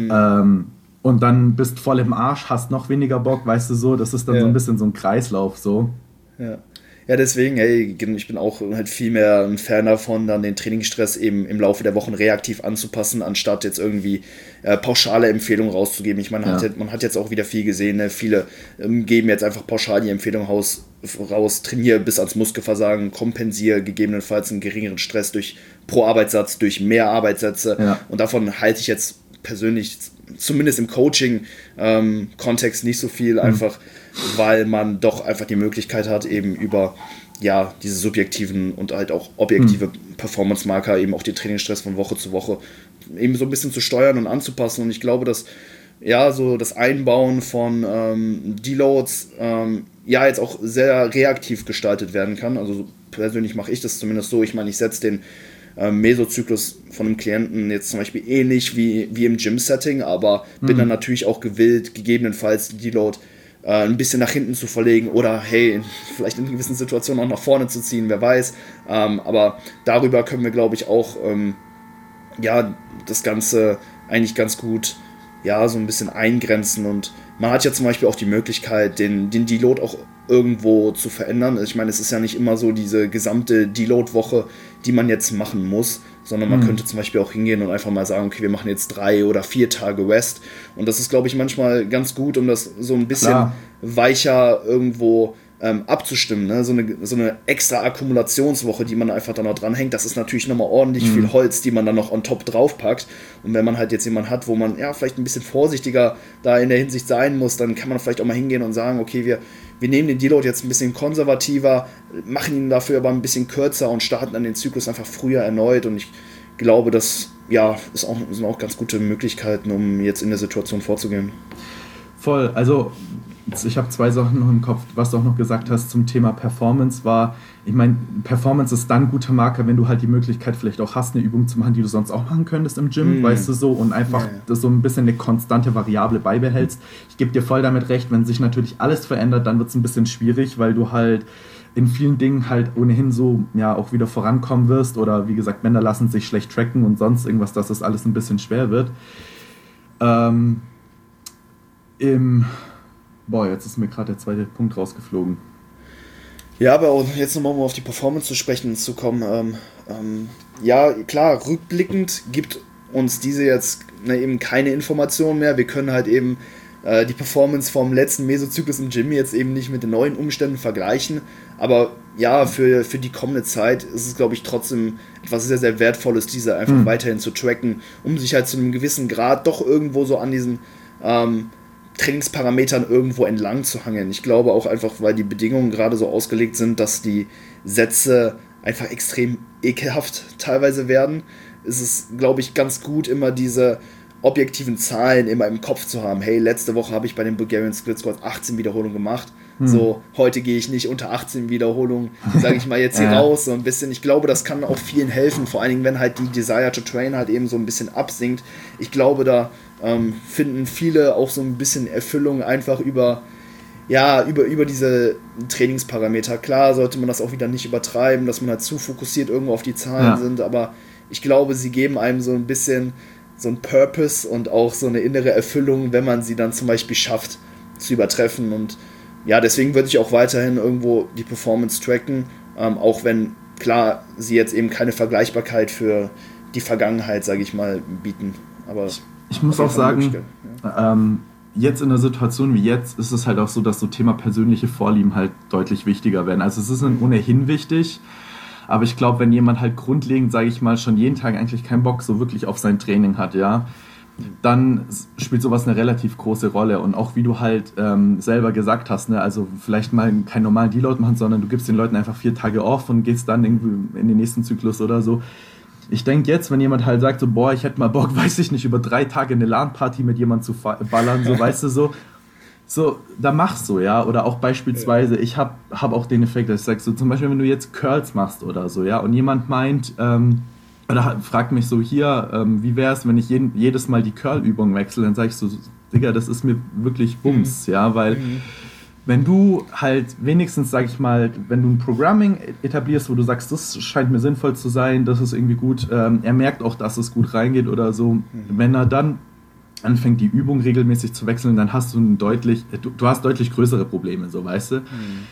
[SPEAKER 2] Und dann bist voll im Arsch, hast noch weniger Bock, weißt du so, das ist dann so ein bisschen so ein Kreislauf so.
[SPEAKER 1] Ja, deswegen, hey, ich bin auch halt viel mehr ein Fan davon, dann den Trainingsstress eben im Laufe der Wochen reaktiv anzupassen, anstatt jetzt irgendwie pauschale Empfehlungen rauszugeben. Ich meine, man hat jetzt auch wieder viel gesehen, ne? Viele geben jetzt einfach pauschal die Empfehlung raus, trainiere bis ans Muskelversagen, kompensiere gegebenenfalls einen geringeren Stress pro Arbeitssatz, durch mehr Arbeitssätze. Ja. Und davon halte ich jetzt persönlich, zumindest im Coaching-Kontext, nicht so viel, einfach weil man doch einfach die Möglichkeit hat, eben über diese subjektiven und halt auch objektive Performance-Marker eben auch den Trainingsstress von Woche zu Woche eben so ein bisschen zu steuern und anzupassen. Und ich glaube, dass so das Einbauen von Deloads jetzt auch sehr reaktiv gestaltet werden kann. Also persönlich mache ich das zumindest so. Ich meine, ich setze den Mesozyklus von einem Klienten jetzt zum Beispiel ähnlich wie im Gym-Setting, aber bin dann natürlich auch gewillt, gegebenenfalls die Deload ein bisschen nach hinten zu verlegen oder vielleicht in gewissen Situationen auch nach vorne zu ziehen, wer weiß. Aber darüber können wir, glaube ich, auch das Ganze eigentlich ganz gut so ein bisschen eingrenzen, und man hat ja zum Beispiel auch die Möglichkeit, den Deload auch irgendwo zu verändern. Ich meine, es ist ja nicht immer so diese gesamte Deload-Woche, die man jetzt machen muss, sondern man könnte zum Beispiel auch hingehen und einfach mal sagen, okay, wir machen jetzt 3 oder 4 Tage Rest, und das ist, glaube ich, manchmal ganz gut, um das so ein bisschen weicher irgendwo abzustimmen, ne? So eine extra Akkumulationswoche, die man einfach dann noch dranhängt, das ist natürlich nochmal ordentlich viel Holz, die man dann noch on top draufpackt. Und wenn man halt jetzt jemanden hat, wo man vielleicht ein bisschen vorsichtiger da in der Hinsicht sein muss, dann kann man vielleicht auch mal hingehen und sagen, okay, wir nehmen den Deload jetzt ein bisschen konservativer, machen ihn dafür aber ein bisschen kürzer und starten dann den Zyklus einfach früher erneut. Und ich glaube, das sind auch ganz gute Möglichkeiten, um jetzt in der Situation vorzugehen.
[SPEAKER 2] Voll, also ich habe 2 Sachen noch im Kopf, was du auch noch gesagt hast zum Thema Performance war, ich meine, Performance ist dann ein guter Marker, wenn du halt die Möglichkeit vielleicht auch hast, eine Übung zu machen, die du sonst auch machen könntest im Gym, weißt du so, und einfach das so ein bisschen eine konstante Variable beibehältst. Ich gebe dir voll damit recht, wenn sich natürlich alles verändert, dann wird es ein bisschen schwierig, weil du halt in vielen Dingen halt ohnehin so auch wieder vorankommen wirst, oder wie gesagt, Männer lassen sich schlecht tracken und sonst irgendwas, dass das alles ein bisschen schwer wird. Jetzt ist mir gerade der zweite Punkt rausgeflogen.
[SPEAKER 1] Ja, aber auch jetzt nochmal, um auf die Performance zu sprechen zu kommen. Klar, rückblickend gibt uns diese jetzt eben keine Informationen mehr. Wir können halt eben die Performance vom letzten Mesozyklus im Gym jetzt eben nicht mit den neuen Umständen vergleichen. Aber für die kommende Zeit ist es, glaube ich, trotzdem etwas sehr, sehr Wertvolles, diese einfach weiterhin zu tracken, um sich halt zu einem gewissen Grad doch irgendwo so an diesen Trainingsparametern irgendwo entlang zu hangeln. Ich glaube auch einfach, weil die Bedingungen gerade so ausgelegt sind, dass die Sätze einfach extrem ekelhaft teilweise werden, ist es, glaube ich, ganz gut, immer diese objektiven Zahlen immer im Kopf zu haben. Hey, letzte Woche habe ich bei den Bulgarian Split Squats 18 Wiederholungen gemacht. So, heute gehe ich nicht unter 18 Wiederholungen, sage ich mal jetzt hier raus, so ein bisschen. Ich glaube, das kann auch vielen helfen, vor allen Dingen, wenn halt die Desire to Train halt eben so ein bisschen absinkt. Ich glaube, da finden viele auch so ein bisschen Erfüllung einfach über diese Trainingsparameter. Klar sollte man das auch wieder nicht übertreiben, dass man halt zu fokussiert irgendwo auf die Zahlen sind, aber ich glaube, sie geben einem so ein bisschen so ein Purpose und auch so eine innere Erfüllung, wenn man sie dann zum Beispiel schafft zu übertreffen. Und deswegen würde ich auch weiterhin irgendwo die Performance tracken, auch wenn, klar, sie jetzt eben keine Vergleichbarkeit für die Vergangenheit, sage ich mal, bieten. Aber
[SPEAKER 2] ich muss auch sagen, jetzt in einer Situation wie jetzt ist es halt auch so, dass so Thema persönliche Vorlieben halt deutlich wichtiger werden. Also es ist ohnehin wichtig, aber ich glaube, wenn jemand halt grundlegend, sage ich mal, schon jeden Tag eigentlich keinen Bock so wirklich auf sein Training hat, dann spielt sowas eine relativ große Rolle. Und auch wie du halt selber gesagt hast, ne, also vielleicht mal keinen normalen Deload machen, sondern du gibst den Leuten einfach 4 Tage off und gehst dann irgendwie in den nächsten Zyklus oder so. Ich denke jetzt, wenn jemand halt sagt, so, ich hätte mal Bock, weiß ich nicht, über 3 Tage eine LAN-Party mit jemandem zu ballern, so, weißt du, so, da machst du, oder auch beispielsweise, ich hab auch den Effekt, dass ich sage, so, zum Beispiel, wenn du jetzt Curls machst oder so, und jemand meint, oder fragt mich so, hier, wie wär's, wenn ich jedes Mal die Curl-Übung wechsle, dann sage ich so, Digga, das ist mir wirklich Bums, weil wenn du halt wenigstens, sag ich mal, wenn du ein Programming etablierst, wo du sagst, das scheint mir sinnvoll zu sein, das ist irgendwie gut, er merkt auch, dass es gut reingeht oder so, wenn er dann anfängt, die Übung regelmäßig zu wechseln, dann hast du du hast deutlich größere Probleme, so, weißt du?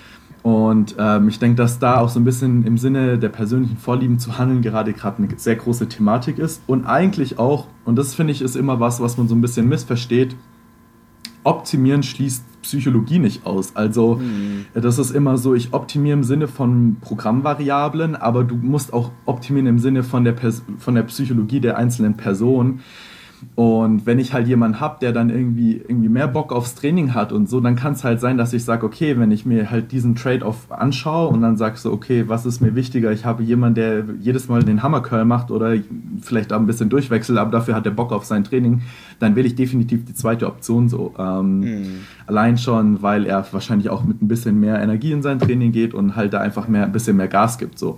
[SPEAKER 2] Und ich denke, dass da auch so ein bisschen im Sinne der persönlichen Vorlieben zu handeln gerade eine sehr große Thematik ist. Und eigentlich auch, und das finde ich ist immer was man so ein bisschen missversteht, optimieren schließt Psychologie nicht aus. Also das ist immer so, ich optimiere im Sinne von Programmvariablen, aber du musst auch optimieren im Sinne von von der Psychologie der einzelnen Person. Und wenn ich halt jemanden habe, der dann irgendwie mehr Bock aufs Training hat und so, dann kann es halt sein, dass ich sage, okay, wenn ich mir halt diesen Trade-off anschaue und dann sage so, okay, was ist mir wichtiger? Ich habe jemanden, der jedes Mal den Hammercurl macht oder vielleicht auch ein bisschen durchwechselt, aber dafür hat er Bock auf sein Training, dann wähle ich definitiv die zweite Option so. Allein schon, weil er wahrscheinlich auch mit ein bisschen mehr Energie in sein Training geht und halt da einfach ein bisschen mehr Gas gibt. So.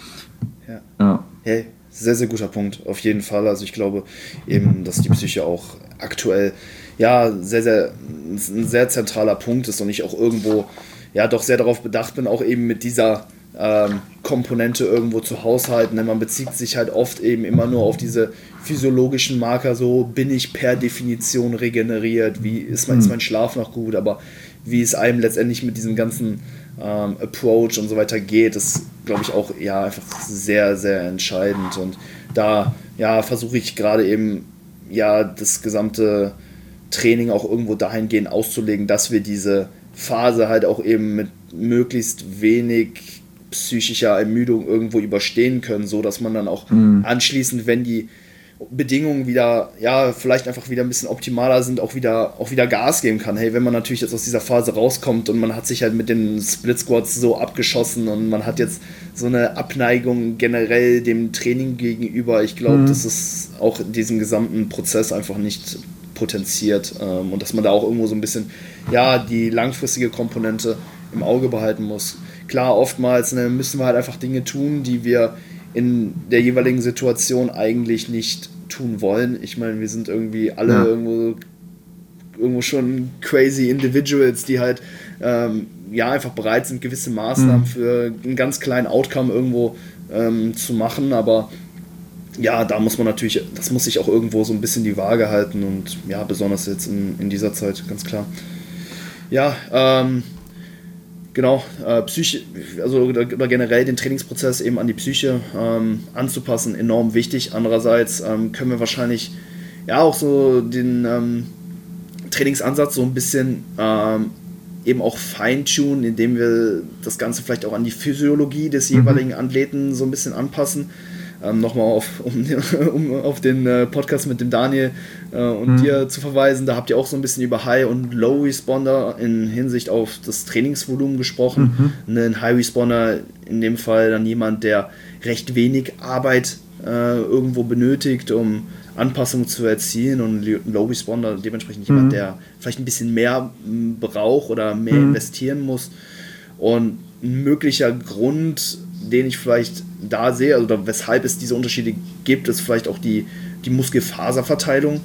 [SPEAKER 1] Ja. Hey. Sehr, sehr guter Punkt, auf jeden Fall. Also ich glaube eben, dass die Psyche auch aktuell ein sehr zentraler Punkt ist und ich auch irgendwo doch sehr darauf bedacht bin, auch eben mit dieser Komponente irgendwo zu haushalten. Denn man bezieht sich halt oft eben immer nur auf diese physiologischen Marker, so bin ich per Definition regeneriert, wie ist mein Schlaf noch gut, aber wie es einem letztendlich mit diesem ganzen Approach und so weiter geht, ist, glaube ich, auch einfach sehr, sehr entscheidend. Und da versuche ich gerade eben das gesamte Training auch irgendwo dahingehend auszulegen, dass wir diese Phase halt auch eben mit möglichst wenig psychischer Ermüdung irgendwo überstehen können, so dass man dann auch anschließend, wenn die Bedingungen wieder, vielleicht einfach wieder ein bisschen optimaler sind, auch wieder Gas geben kann. Hey, wenn man natürlich jetzt aus dieser Phase rauskommt und man hat sich halt mit den Split Squats so abgeschossen und man hat jetzt so eine Abneigung generell dem Training gegenüber, ich glaube, dass es auch diesen gesamten Prozess einfach nicht potenziert und dass man da auch irgendwo so ein bisschen, die langfristige Komponente im Auge behalten muss. Klar, oftmals müssen wir halt einfach Dinge tun, die wir in der jeweiligen Situation eigentlich nicht tun wollen. Ich meine, wir sind irgendwie alle irgendwo schon crazy Individuals, die halt einfach bereit sind, gewisse Maßnahmen für einen ganz kleinen Outcome irgendwo zu machen, aber da muss man natürlich, das muss sich auch irgendwo so ein bisschen die Waage halten und besonders jetzt in dieser Zeit, ganz klar. Genau, Psyche, also oder generell den Trainingsprozess eben an die Psyche anzupassen, enorm wichtig. Andererseits können wir wahrscheinlich auch so den Trainingsansatz so ein bisschen eben auch feintunen, indem wir das Ganze vielleicht auch an die Physiologie des jeweiligen Athleten so ein bisschen anpassen. Nochmal um auf den Podcast mit dem Daniel und dir zu verweisen, da habt ihr auch so ein bisschen über High- und Low-Responder in Hinsicht auf das Trainingsvolumen gesprochen. Ein High-Responder in dem Fall dann jemand, der recht wenig Arbeit irgendwo benötigt, um Anpassungen zu erzielen, und Low-Responder dementsprechend jemand, der vielleicht ein bisschen mehr braucht oder mehr investieren muss. Und ein möglicher Grund, den ich vielleicht da sehe, oder weshalb es diese Unterschiede gibt, ist vielleicht auch die Muskelfaserverteilung.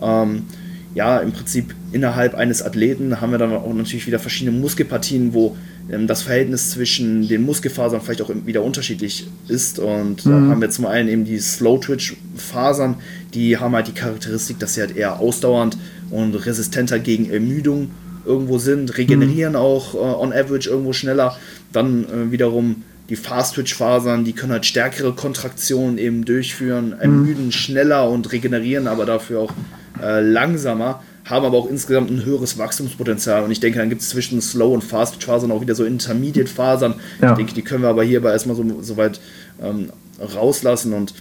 [SPEAKER 1] Im Prinzip innerhalb eines Athleten haben wir dann auch natürlich wieder verschiedene Muskelpartien, wo das Verhältnis zwischen den Muskelfasern vielleicht auch wieder unterschiedlich ist. Und da haben wir zum einen eben die Slow-Twitch-Fasern, die haben halt die Charakteristik, dass sie halt eher ausdauernd und resistenter gegen Ermüdung irgendwo sind, regenerieren auch on average irgendwo schneller. Dann wiederum die Fast-Twitch-Fasern, die können halt stärkere Kontraktionen eben durchführen, ermüden schneller und regenerieren aber dafür auch langsamer, haben aber auch insgesamt ein höheres Wachstumspotenzial. Und ich denke, dann gibt es zwischen Slow- und Fast-Twitch-Fasern auch wieder so Intermediate-Fasern. Ich denke, die können wir aber hierbei erstmal so weit rauslassen. Und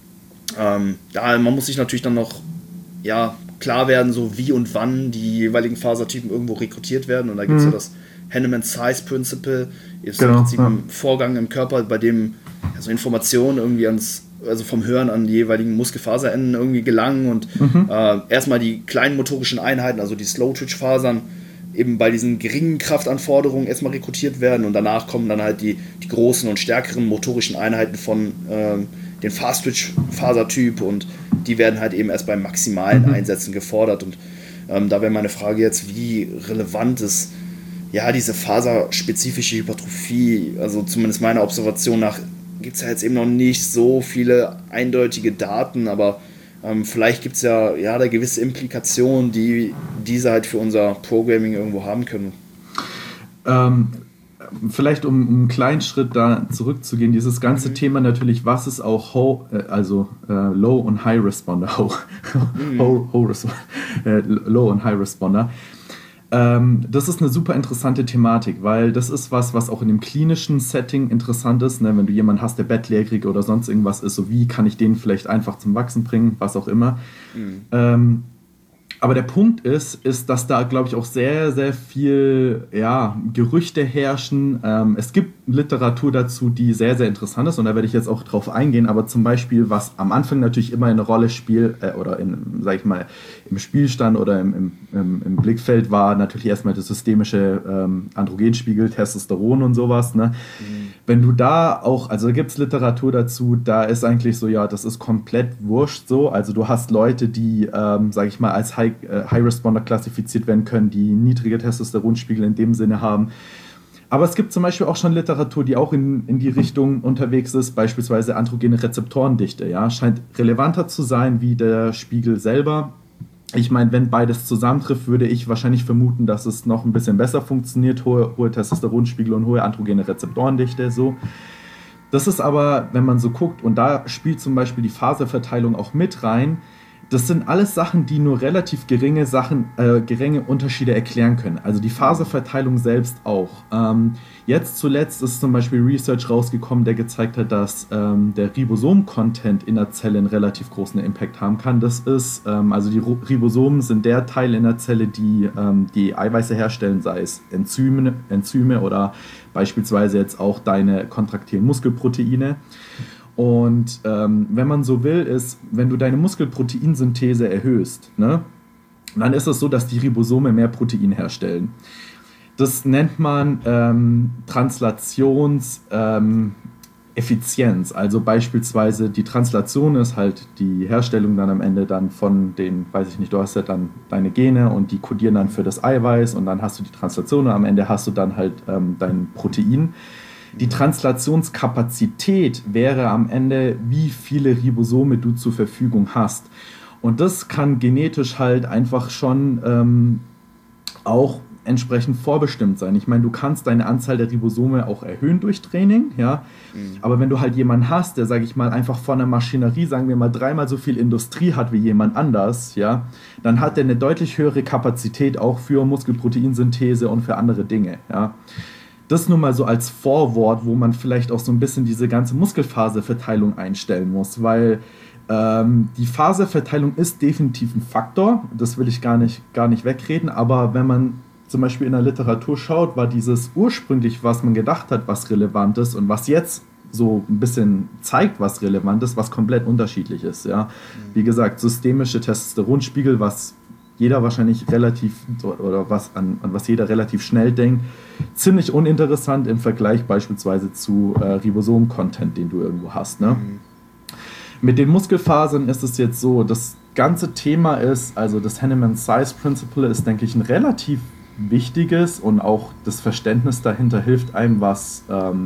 [SPEAKER 1] man muss sich natürlich dann noch klar werden, so wie und wann die jeweiligen Fasertypen irgendwo rekrutiert werden. Und da gibt es ja das Henneman-Size-Principle, ist im Prinzip ein Vorgang im Körper, bei dem so Informationen irgendwie also vom Hören an die jeweiligen Muskelfaserenden irgendwie gelangen und erstmal die kleinen motorischen Einheiten, also die Slow-Twitch-Fasern, eben bei diesen geringen Kraftanforderungen erstmal rekrutiert werden, und danach kommen dann halt die großen und stärkeren motorischen Einheiten von den Fast-Twitch-Fasertyp, und die werden halt eben erst bei maximalen Einsätzen gefordert. Und da wäre meine Frage jetzt, wie relevant ist diese faserspezifische Hypertrophie, also zumindest meiner Observation nach gibt es ja jetzt eben noch nicht so viele eindeutige Daten, aber vielleicht gibt es da gewisse Implikationen, die diese halt für unser Programming irgendwo haben können.
[SPEAKER 2] vielleicht um einen kleinen Schritt da zurückzugehen, dieses ganze Thema natürlich, was ist auch Low- und High-Responder, Low- und High-Responder. Das ist eine super interessante Thematik, weil das ist was auch in dem klinischen Setting interessant ist, ne? Wenn du jemanden hast, der bettlägerig oder sonst irgendwas ist, so wie kann ich den vielleicht einfach zum Wachsen bringen, was auch immer. Aber der Punkt ist, dass da, glaube ich, auch sehr, sehr viel Gerüchte herrschen. Es gibt Literatur dazu, die sehr, sehr interessant ist und da werde ich jetzt auch drauf eingehen. Aber zum Beispiel, was am Anfang natürlich immer eine Rolle spielt oder im Spielstand oder im Blickfeld war, natürlich erstmal das systemische Androgenspiegel, Testosteron und sowas. Ne? Wenn du da auch, also da gibt es Literatur dazu, da ist eigentlich so, ja, das ist komplett wurscht so. Also du hast Leute, die, als High Responder klassifiziert werden können, die niedrige Testosteronspiegel in dem Sinne haben. Aber es gibt zum Beispiel auch schon Literatur, die auch in die Richtung unterwegs ist, beispielsweise androgene Rezeptorendichte. Ja? Scheint relevanter zu sein wie der Spiegel selber. Ich meine, wenn beides zusammentrifft, würde ich wahrscheinlich vermuten, dass es noch ein bisschen besser funktioniert, hohe Testosteronspiegel und hohe androgene Rezeptorendichte. So. Das ist aber, wenn man so guckt, und da spielt zum Beispiel die Phaseverteilung auch mit rein, das sind alles Sachen, die nur relativ geringe Unterschiede erklären können. Also die Phaseverteilung selbst auch. Jetzt zuletzt ist zum Beispiel Research rausgekommen, der gezeigt hat, dass der Ribosom-Content in der Zelle einen relativ großen Impact haben kann. Das ist, also die Ribosomen sind der Teil in der Zelle, die Eiweiße herstellen, sei es Enzyme oder beispielsweise jetzt auch deine kontraktilen Muskelproteine. Und wenn man so will, ist, wenn du deine Muskelproteinsynthese erhöhst, ne, dann ist es so, dass die Ribosome mehr Protein herstellen. Das nennt man Translationseffizienz. Also beispielsweise die Translation ist halt die Herstellung dann am Ende dann von den, weiß ich nicht, du hast ja dann deine Gene und die kodieren dann für das Eiweiß und dann hast du die Translation und am Ende hast du dann halt dein Protein. Die Translationskapazität wäre am Ende, wie viele Ribosome du zur Verfügung hast. Und das kann genetisch halt einfach schon auch entsprechend vorbestimmt sein. Ich meine, du kannst deine Anzahl der Ribosome auch erhöhen durch Training, ja. Aber wenn du halt jemanden hast, der, sage ich mal, einfach von der Maschinerie, sagen wir mal, 3-mal so viel Industrie hat wie jemand anders, ja, dann hat der eine deutlich höhere Kapazität auch für Muskelproteinsynthese und für andere Dinge, ja. Das nur mal so als Vorwort, wo man vielleicht auch so ein bisschen diese ganze Muskelphaseverteilung einstellen muss, weil die Phaseverteilung ist definitiv ein Faktor, das will ich gar nicht wegreden, aber wenn man zum Beispiel in der Literatur schaut, war dieses ursprünglich, was man gedacht hat, was relevant ist und was jetzt so ein bisschen zeigt, was relevant ist, was komplett unterschiedlich ist. Ja? Wie gesagt, systemische Testosteronspiegel, was jeder wahrscheinlich relativ, oder an was jeder relativ schnell denkt, ziemlich uninteressant im Vergleich beispielsweise zu Ribosom-Content, den du irgendwo hast. Ne? Mit den Muskelfasern ist es jetzt so, das ganze Thema ist, also das Henneman-Size-Principle ist, denke ich, ein relativ wichtiges und auch das Verständnis dahinter hilft einem, was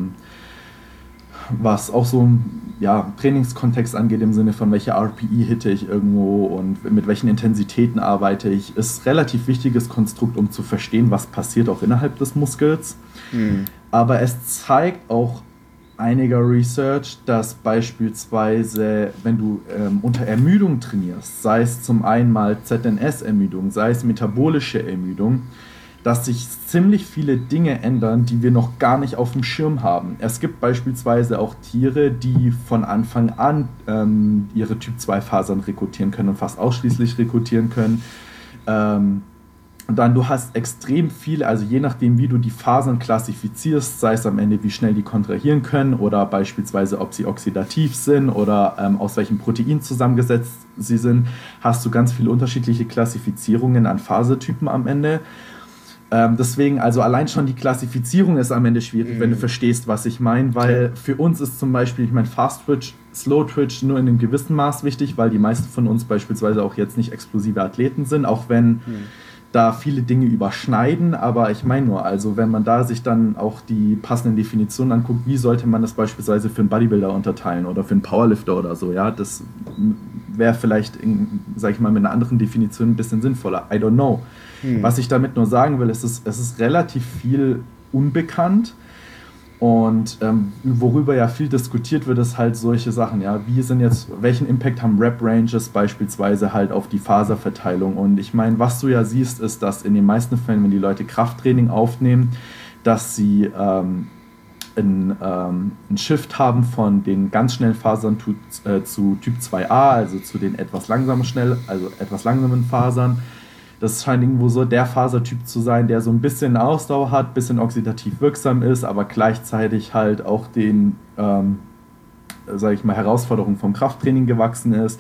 [SPEAKER 2] auch so Trainingskontext angeht, im Sinne von welche RPE hitte ich irgendwo und mit welchen Intensitäten arbeite ich, ist relativ wichtiges Konstrukt, um zu verstehen, was passiert auch innerhalb des Muskels. Aber es zeigt auch einiger Research, dass beispielsweise, wenn du unter Ermüdung trainierst, sei es zum einen mal ZNS-Ermüdung, sei es metabolische Ermüdung, dass sich ziemlich viele Dinge ändern, die wir noch gar nicht auf dem Schirm haben. Es gibt beispielsweise auch Tiere, die von Anfang an ihre Typ-2-Fasern rekrutieren können und fast ausschließlich rekrutieren können. Und dann du hast extrem viele, also je nachdem, wie du die Fasern klassifizierst, sei es am Ende, wie schnell die kontrahieren können oder beispielsweise, ob sie oxidativ sind oder aus welchem Protein zusammengesetzt sie sind, hast du ganz viele unterschiedliche Klassifizierungen an Phasetypen am Ende. Deswegen, also allein schon die Klassifizierung ist am Ende schwierig, wenn du verstehst, was ich meine, weil für uns ist zum Beispiel, ich meine, Fast Twitch, Slow Twitch nur in einem gewissen Maß wichtig, weil die meisten von uns beispielsweise auch jetzt nicht explosive Athleten sind, auch wenn da viele Dinge überschneiden, aber ich meine nur, also wenn man da sich dann auch die passenden Definitionen anguckt, wie sollte man das beispielsweise für einen Bodybuilder unterteilen oder für einen Powerlifter oder so, ja, das wäre vielleicht, sag ich mal, mit einer anderen Definition ein bisschen sinnvoller, I don't know. Was ich damit nur sagen will, es ist relativ viel unbekannt Und worüber ja viel diskutiert wird, ist halt solche Sachen, ja, welchen Impact haben Rep-Ranges beispielsweise halt auf die Faserverteilung? Und ich meine, was du ja siehst, ist, dass in den meisten Fällen, wenn die Leute Krafttraining aufnehmen, dass sie einen Shift haben von den ganz schnellen Fasern zu Typ 2a, also zu den etwas langsamen Fasern. Das scheint irgendwo so der Fasertyp zu sein, der so ein bisschen Ausdauer hat, ein bisschen oxidativ wirksam ist, aber gleichzeitig halt auch den, sage ich mal, Herausforderungen vom Krafttraining gewachsen ist.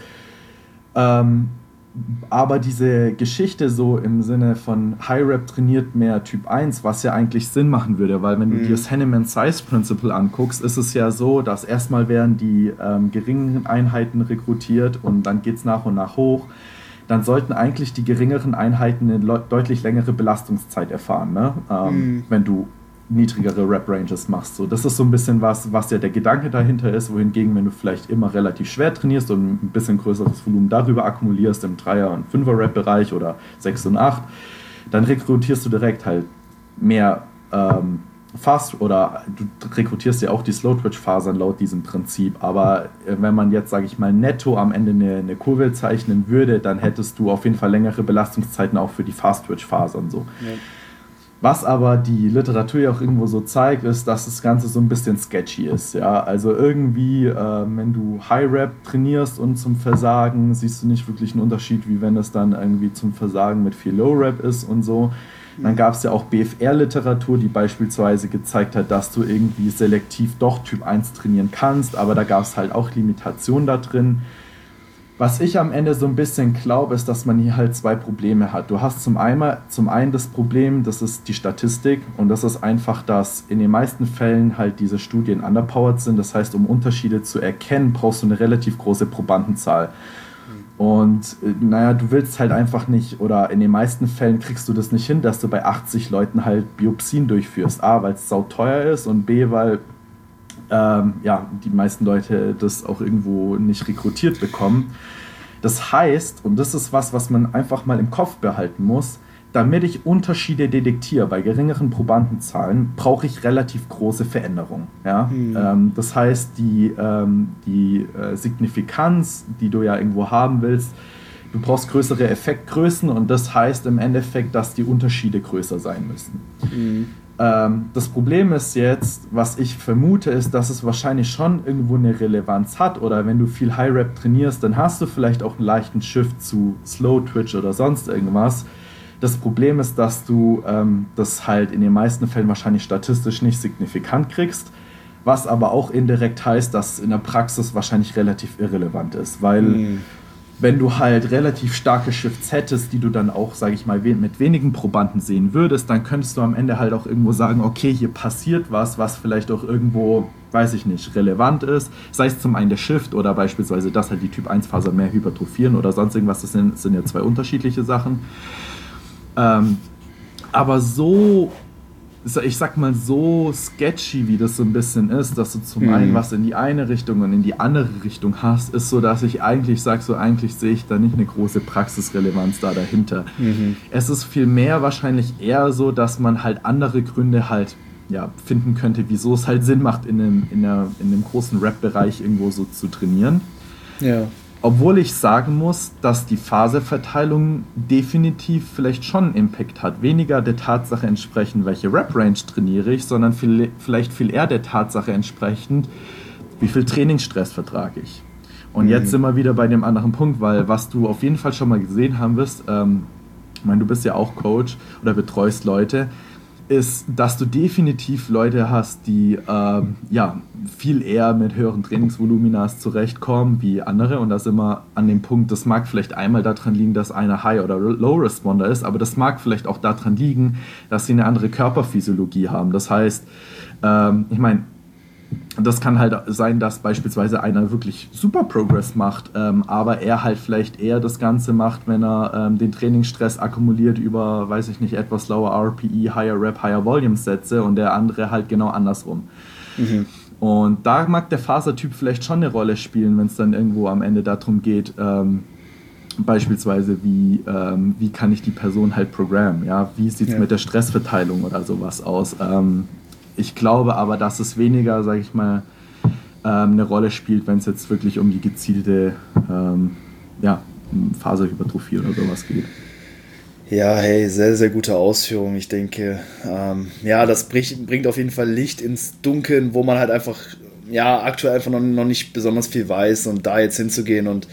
[SPEAKER 2] Aber diese Geschichte so im Sinne von High-Rep trainiert mehr Typ 1, was ja eigentlich Sinn machen würde, weil wenn du dir das Henneman-Size-Principle anguckst, ist es ja so, dass erstmal werden die geringen Einheiten rekrutiert und dann geht es nach und nach hoch. Dann sollten eigentlich die geringeren Einheiten eine deutlich längere Belastungszeit erfahren, ne? Wenn du niedrigere Rep-Ranges machst. So, das ist so ein bisschen was ja der Gedanke dahinter ist, wohingegen, wenn du vielleicht immer relativ schwer trainierst und ein bisschen größeres Volumen darüber akkumulierst im 3er- und 5er-Rep-Bereich oder 6 und 8, dann rekrutierst du direkt halt mehr Fast oder du rekrutierst ja auch die Slow-Twitch-Fasern laut diesem Prinzip, aber wenn man jetzt, sage ich mal, netto am Ende eine Kurve zeichnen würde, dann hättest du auf jeden Fall längere Belastungszeiten auch für die Fast-Twitch-Fasern so. Ja. Was aber die Literatur ja auch irgendwo so zeigt, ist, dass das Ganze so ein bisschen sketchy ist. Ja? Also irgendwie, wenn du High-Rep trainierst und zum Versagen, siehst du nicht wirklich einen Unterschied, wie wenn es dann irgendwie zum Versagen mit viel Low-Rep ist und so. Dann gab es ja auch BFR-Literatur, die beispielsweise gezeigt hat, dass du irgendwie selektiv doch Typ 1 trainieren kannst, aber da gab es halt auch Limitationen da drin. Was ich am Ende so ein bisschen glaube, ist, dass man hier halt zwei Probleme hat. Du hast zum einen das Problem, das ist die Statistik und das ist einfach, dass in den meisten Fällen halt diese Studien underpowered sind. Das heißt, um Unterschiede zu erkennen, brauchst du eine relativ große Probandenzahl. Und du willst halt einfach nicht, oder in den meisten Fällen kriegst du das nicht hin, dass du bei 80 Leuten halt Biopsien durchführst. A, weil es sauteuer ist und B, weil die meisten Leute das auch irgendwo nicht rekrutiert bekommen. Das heißt, und das ist was man einfach mal im Kopf behalten muss, damit ich Unterschiede detektiere bei geringeren Probandenzahlen, brauche ich relativ große Veränderungen. Ja? Das heißt, die Signifikanz, die du ja irgendwo haben willst, du brauchst größere Effektgrößen und das heißt im Endeffekt, dass die Unterschiede größer sein müssen. Das Problem ist jetzt, was ich vermute, ist, dass es wahrscheinlich schon irgendwo eine Relevanz hat oder wenn du viel High-Rep trainierst, dann hast du vielleicht auch einen leichten Shift zu Slow-Twitch oder sonst irgendwas. Das Problem ist, dass du das halt in den meisten Fällen wahrscheinlich statistisch nicht signifikant kriegst, was aber auch indirekt heißt, dass in der Praxis wahrscheinlich relativ irrelevant ist, weil wenn du halt relativ starke Shifts hättest, die du dann auch, sage ich mal, mit wenigen Probanden sehen würdest, dann könntest du am Ende halt auch irgendwo sagen, okay, hier passiert was vielleicht auch irgendwo, weiß ich nicht, relevant ist. Sei es zum einen der Shift oder beispielsweise, dass halt die Typ-1-Faser mehr hypertrophieren oder sonst irgendwas, das sind ja zwei unterschiedliche Sachen. Aber so, ich sag mal, so sketchy, wie das so ein bisschen ist, dass du zum einen was in die eine Richtung und in die andere Richtung hast, ist so, dass ich eigentlich sage, eigentlich sehe ich da nicht eine große Praxisrelevanz da dahinter. Es ist vielmehr wahrscheinlich eher so, dass man halt andere Gründe halt finden könnte, wieso es halt Sinn macht, in einem großen Rap-Bereich irgendwo so zu trainieren. Ja. Obwohl ich sagen muss, dass die Phaseverteilung definitiv vielleicht schon einen Impact hat. Weniger der Tatsache entsprechend, welche Rep-Range trainiere ich, sondern vielleicht viel eher der Tatsache entsprechend, wie viel Trainingsstress vertrage ich. Und jetzt sind wir wieder bei dem anderen Punkt, weil was du auf jeden Fall schon mal gesehen haben wirst, ich meine, du bist ja auch Coach oder betreust Leute, ist, dass du definitiv Leute hast, die viel eher mit höheren Trainingsvoluminas zurechtkommen wie andere und da sind wir an dem Punkt, das mag vielleicht einmal daran liegen, dass einer High- oder Low-Responder ist, aber das mag vielleicht auch daran liegen, dass sie eine andere Körperphysiologie haben. Das heißt, ich meine, das kann halt sein, dass beispielsweise einer wirklich super Progress macht, aber er halt vielleicht eher das Ganze macht, wenn er den Trainingsstress akkumuliert über, weiß ich nicht, etwas lower RPE, higher Rep, higher Volume Sätze und der andere halt genau andersrum. Und da mag der Fasertyp vielleicht schon eine Rolle spielen, wenn es dann irgendwo am Ende darum geht, beispielsweise wie kann ich die Person halt programmen, ja? Wie sieht es mit der Stressverteilung oder sowas aus? Ich glaube aber, dass es weniger, sage ich mal, eine Rolle spielt, wenn es jetzt wirklich um die gezielte Faserhypertrophie oder sowas geht.
[SPEAKER 1] Ja, hey, sehr, sehr gute Ausführung. Ich denke, das bringt auf jeden Fall Licht ins Dunkeln, wo man halt einfach, aktuell einfach noch nicht besonders viel weiß, und da jetzt hinzugehen und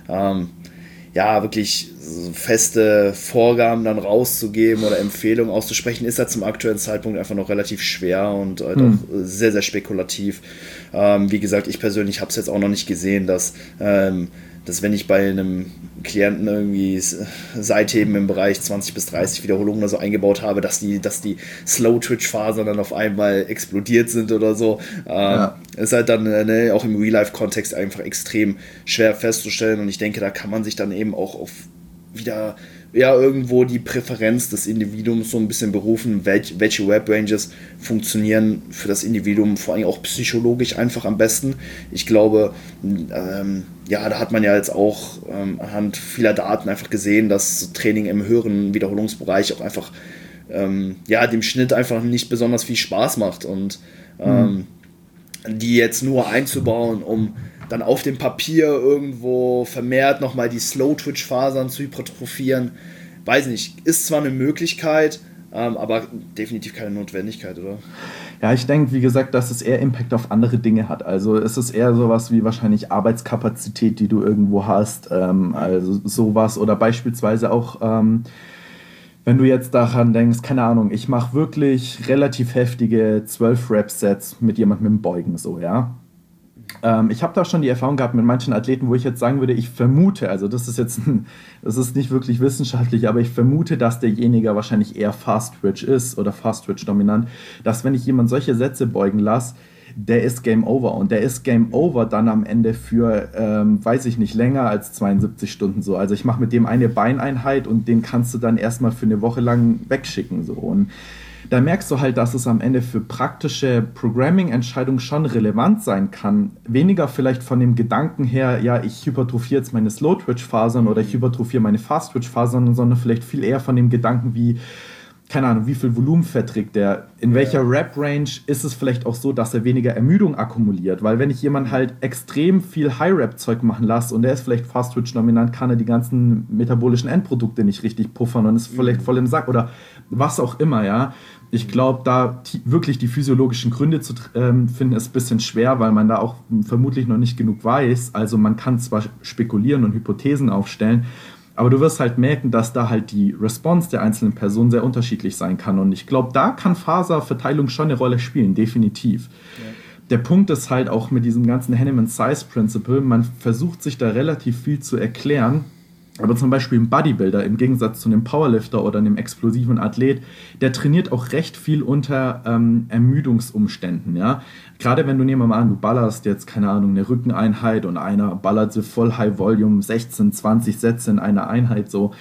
[SPEAKER 1] wirklich so feste Vorgaben dann rauszugeben oder Empfehlungen auszusprechen, ist ja zum aktuellen Zeitpunkt einfach noch relativ schwer und halt auch sehr, sehr spekulativ. Wie gesagt, ich persönlich habe es jetzt auch noch nicht gesehen, dass wenn ich bei einem Klienten irgendwie Seitheben im Bereich 20 bis 30 Wiederholungen oder so eingebaut habe, dass die Slow-Twitch-Fasern dann auf einmal explodiert sind oder so. Ist halt dann auch im Real-Life-Kontext einfach extrem schwer festzustellen, und ich denke, da kann man sich dann eben auch auf wieder irgendwo die Präferenz des Individuums so ein bisschen berufen, welche Rep-Ranges funktionieren für das Individuum, vor allem auch psychologisch einfach am besten. Ich glaube, da hat man ja jetzt auch anhand vieler Daten einfach gesehen, dass Training im höheren Wiederholungsbereich auch einfach dem Schnitt einfach nicht besonders viel Spaß macht, und die jetzt nur einzubauen, um dann auf dem Papier irgendwo vermehrt nochmal die Slow-Twitch-Fasern zu hypertrophieren, weiß nicht, ist zwar eine Möglichkeit, aber definitiv keine Notwendigkeit, oder?
[SPEAKER 2] Ja, ich denke, wie gesagt, dass es eher Impact auf andere Dinge hat. Also es ist eher sowas wie wahrscheinlich Arbeitskapazität, die du irgendwo hast, also sowas, oder beispielsweise auch, wenn du jetzt daran denkst, keine Ahnung, ich mache wirklich relativ heftige 12-Rep-Sets mit jemandem mit dem Beugen, so, ja. Ich habe da schon die Erfahrung gehabt mit manchen Athleten, wo ich jetzt sagen würde, ich vermute, also das ist nicht wirklich wissenschaftlich, aber ich vermute, dass derjenige wahrscheinlich eher Fast-Twitch ist oder Fast-Twitch-dominant, dass wenn ich jemand solche Sätze beugen lasse, der ist Game Over, und der ist Game Over dann am Ende für, weiß ich nicht, länger als 72 Stunden so. Also ich mache mit dem eine Beineinheit und den kannst du dann erstmal für eine Woche lang wegschicken so, und da merkst du halt, dass es am Ende für praktische Programming-Entscheidungen schon relevant sein kann. Weniger vielleicht von dem Gedanken her, ja, ich hypertrophiere jetzt meine Slow-Twitch-Fasern oder ich hypertrophiere meine Fast-Twitch-Fasern, sondern vielleicht viel eher von dem Gedanken wie, keine Ahnung, wie viel Volumen verträgt der, in welcher Rep-Range ist es vielleicht auch so, dass er weniger Ermüdung akkumuliert, weil wenn ich jemanden halt extrem viel High-Rep-Zeug machen lasse und der ist vielleicht Fast-Twitch-dominant, kann er die ganzen metabolischen Endprodukte nicht richtig puffern und ist vielleicht voll im Sack oder was auch immer, ja. Ich glaube, da wirklich die physiologischen Gründe zu finden, ist ein bisschen schwer, weil man da auch vermutlich noch nicht genug weiß. Also man kann zwar spekulieren und Hypothesen aufstellen, aber du wirst halt merken, dass da halt die Response der einzelnen Personen sehr unterschiedlich sein kann. Und ich glaube, da kann Faserverteilung schon eine Rolle spielen, definitiv. Ja. Der Punkt ist halt auch mit diesem ganzen Henneman-Size-Principle, man versucht sich da relativ viel zu erklären. Aber zum Beispiel ein Bodybuilder, im Gegensatz zu einem Powerlifter oder einem explosiven Athlet, der trainiert auch recht viel unter Ermüdungsumständen. Ja? Gerade wenn du, nehmen wir mal an, du ballerst jetzt, keine Ahnung, eine Rückeneinheit und einer ballert so voll High Volume, 16, 20 Sätze in einer Einheit, so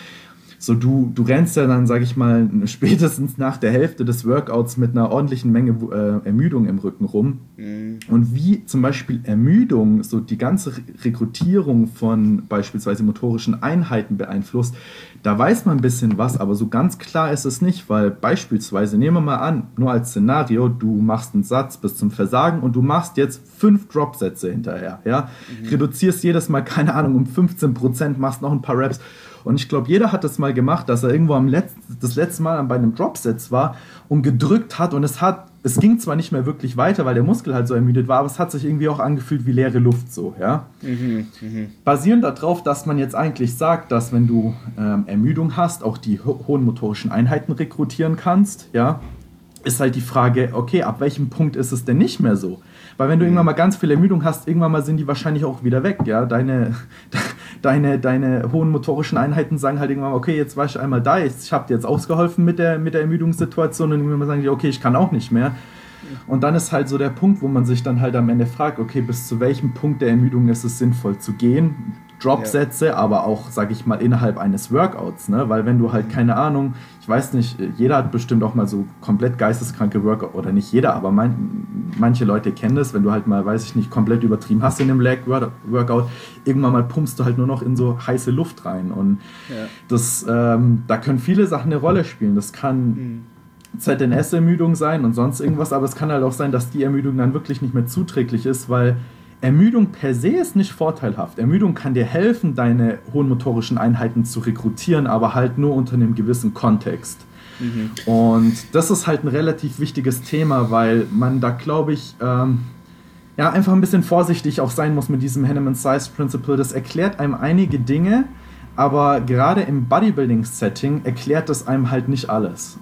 [SPEAKER 2] du rennst ja dann, sag ich mal, spätestens nach der Hälfte des Workouts mit einer ordentlichen Menge Ermüdung im Rücken rum. Und wie zum Beispiel Ermüdung so die ganze Rekrutierung von beispielsweise motorischen Einheiten beeinflusst, da weiß man ein bisschen was, aber so ganz klar ist es nicht, weil beispielsweise, nehmen wir mal an, nur als Szenario, du machst einen Satz bis zum Versagen und du machst jetzt 5 Dropsätze hinterher, ja? Reduzierst jedes Mal, keine Ahnung, um 15%, machst noch ein paar Reps. Und ich glaube, jeder hat das mal gemacht, dass er irgendwo das letzte Mal bei einem Dropset war und gedrückt hat und es ging zwar nicht mehr wirklich weiter, weil der Muskel halt so ermüdet war, aber es hat sich irgendwie auch angefühlt wie leere Luft so, ja. Basierend darauf, dass man jetzt eigentlich sagt, dass wenn du Ermüdung hast, auch die hohen motorischen Einheiten rekrutieren kannst, ja, ist halt die Frage, okay, ab welchem Punkt ist es denn nicht mehr so? Weil wenn du irgendwann mal ganz viel Ermüdung hast, irgendwann mal sind die wahrscheinlich auch wieder weg, ja. Deine hohen motorischen Einheiten sagen halt irgendwann mal, okay, jetzt war ich einmal da, ich habe dir jetzt ausgeholfen mit der Ermüdungssituation, und irgendwann sagen die, okay, ich kann auch nicht mehr. Und dann ist halt so der Punkt, wo man sich dann halt am Ende fragt, okay, bis zu welchem Punkt der Ermüdung ist es sinnvoll zu gehen? Dropsätze, aber auch, sag ich mal, innerhalb eines Workouts, ne? Weil wenn du halt, keine Ahnung, ich weiß nicht, jeder hat bestimmt auch mal so komplett geisteskranke Workout, oder nicht jeder, aber manche Leute kennen das, wenn du halt mal, weiß ich nicht, komplett übertrieben hast in einem Leg-Workout, irgendwann mal pumpst du halt nur noch in so heiße Luft rein, und das, da können viele Sachen eine Rolle spielen. Das kann ZNS-Ermüdung sein und sonst irgendwas, aber es kann halt auch sein, dass die Ermüdung dann wirklich nicht mehr zuträglich ist, weil Ermüdung per se ist nicht vorteilhaft. Ermüdung kann dir helfen, deine hohen motorischen Einheiten zu rekrutieren, aber halt nur unter einem gewissen Kontext. Und das ist halt ein relativ wichtiges Thema, weil man da, glaube ich, einfach ein bisschen vorsichtig auch sein muss mit diesem Henneman-Size-Principle. Das erklärt einem einige Dinge, aber gerade im Bodybuilding-Setting erklärt das einem halt nicht alles.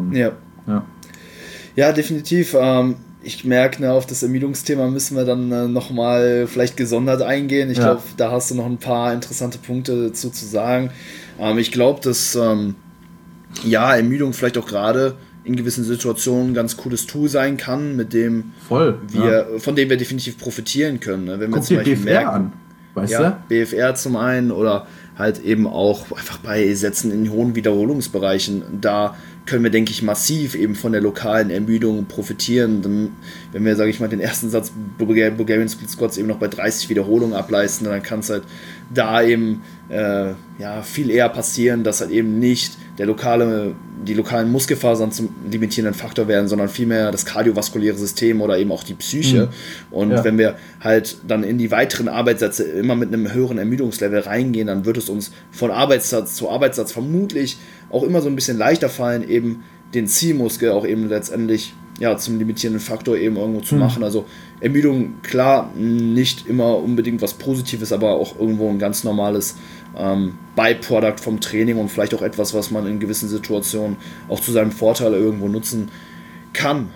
[SPEAKER 1] Ja, definitiv. Ich merke, auf das Ermüdungsthema müssen wir dann nochmal vielleicht gesondert eingehen. Ich glaube, da hast du noch ein paar interessante Punkte dazu zu sagen. Ich glaube, dass Ermüdung vielleicht auch gerade in gewissen Situationen ein ganz cooles Tool sein kann, mit dem von dem wir definitiv profitieren können. Ne? Wenn wir zum Beispiel
[SPEAKER 2] BFR an, weißt du?
[SPEAKER 1] BFR zum einen oder halt eben auch einfach bei Sätzen in hohen Wiederholungsbereichen, da können wir, denke ich, massiv eben von der lokalen Ermüdung profitieren. Dann, wenn wir, sage ich mal, den ersten Satz Bulgarian Split Squats eben noch bei 30 Wiederholungen ableisten, dann kann es halt da eben viel eher passieren, dass halt eben nicht die lokalen Muskelfasern zum limitierenden Faktor werden, sondern vielmehr das kardiovaskuläre System oder eben auch die Psyche. Und wenn wir halt dann in die weiteren Arbeitssätze immer mit einem höheren Ermüdungslevel reingehen, dann wird es uns von Arbeitssatz zu Arbeitssatz vermutlich auch immer so ein bisschen leichter fallen, eben den Zielmuskel auch eben letztendlich zum limitierenden Faktor eben irgendwo zu machen. Also Ermüdung, klar, nicht immer unbedingt was Positives, aber auch irgendwo ein ganz normales Byproduct vom Training und vielleicht auch etwas, was man in gewissen Situationen auch zu seinem Vorteil irgendwo nutzen kann.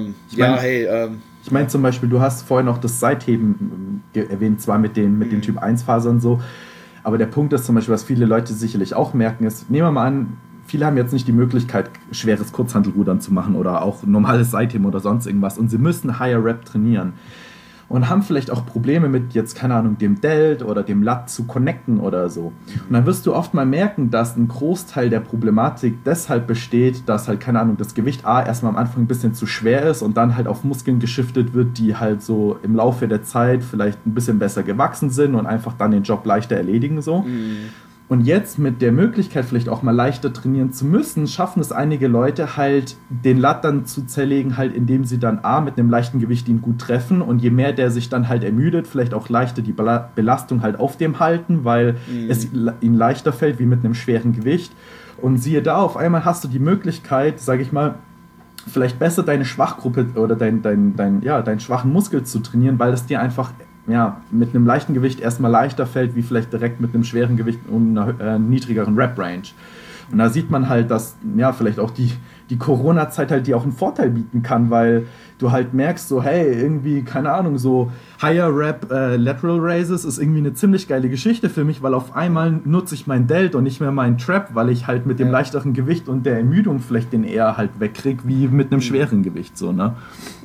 [SPEAKER 2] Ich meine zum Beispiel, du hast vorhin noch das Seitheben erwähnt, zwar mit den Typ 1 Fasern so, aber der Punkt ist zum Beispiel, was viele Leute sicherlich auch merken, ist, nehmen wir mal an, viele haben jetzt nicht die Möglichkeit, schweres Kurzhantelrudern zu machen oder auch normales Seitheben oder sonst irgendwas und sie müssen Higher Rep trainieren und haben vielleicht auch Probleme mit jetzt, keine Ahnung, dem Delt oder dem Lat zu connecten oder so. Und dann wirst du oft mal merken, dass ein Großteil der Problematik deshalb besteht, dass halt, keine Ahnung, das Gewicht erstmal am Anfang ein bisschen zu schwer ist und dann halt auf Muskeln geschiftet wird, die halt so im Laufe der Zeit vielleicht ein bisschen besser gewachsen sind und einfach dann den Job leichter erledigen so. Und jetzt mit der Möglichkeit, vielleicht auch mal leichter trainieren zu müssen, schaffen es einige Leute halt, den Lat dann zu zerlegen, halt indem sie dann mit einem leichten Gewicht ihn gut treffen und je mehr der sich dann halt ermüdet, vielleicht auch leichter die Belastung halt auf dem halten, weil es ihnen leichter fällt, wie mit einem schweren Gewicht. Und siehe da, auf einmal hast du die Möglichkeit, sage ich mal, vielleicht besser deine Schwachgruppe oder deinen schwachen Muskel zu trainieren, weil es dir einfach mit einem leichten Gewicht erstmal leichter fällt, wie vielleicht direkt mit einem schweren Gewicht und einer niedrigeren Rep-Range. Und da sieht man halt, dass vielleicht auch die Corona-Zeit halt dir auch einen Vorteil bieten kann, weil du halt merkst, so hey, irgendwie, keine Ahnung, so Higher Rep Lateral Raises ist irgendwie eine ziemlich geile Geschichte für mich, weil auf einmal nutze ich mein Delt und nicht mehr meinen Trap, weil ich halt mit dem leichteren Gewicht und der Ermüdung vielleicht den eher halt wegkriege, wie mit einem schweren Gewicht, so, ne?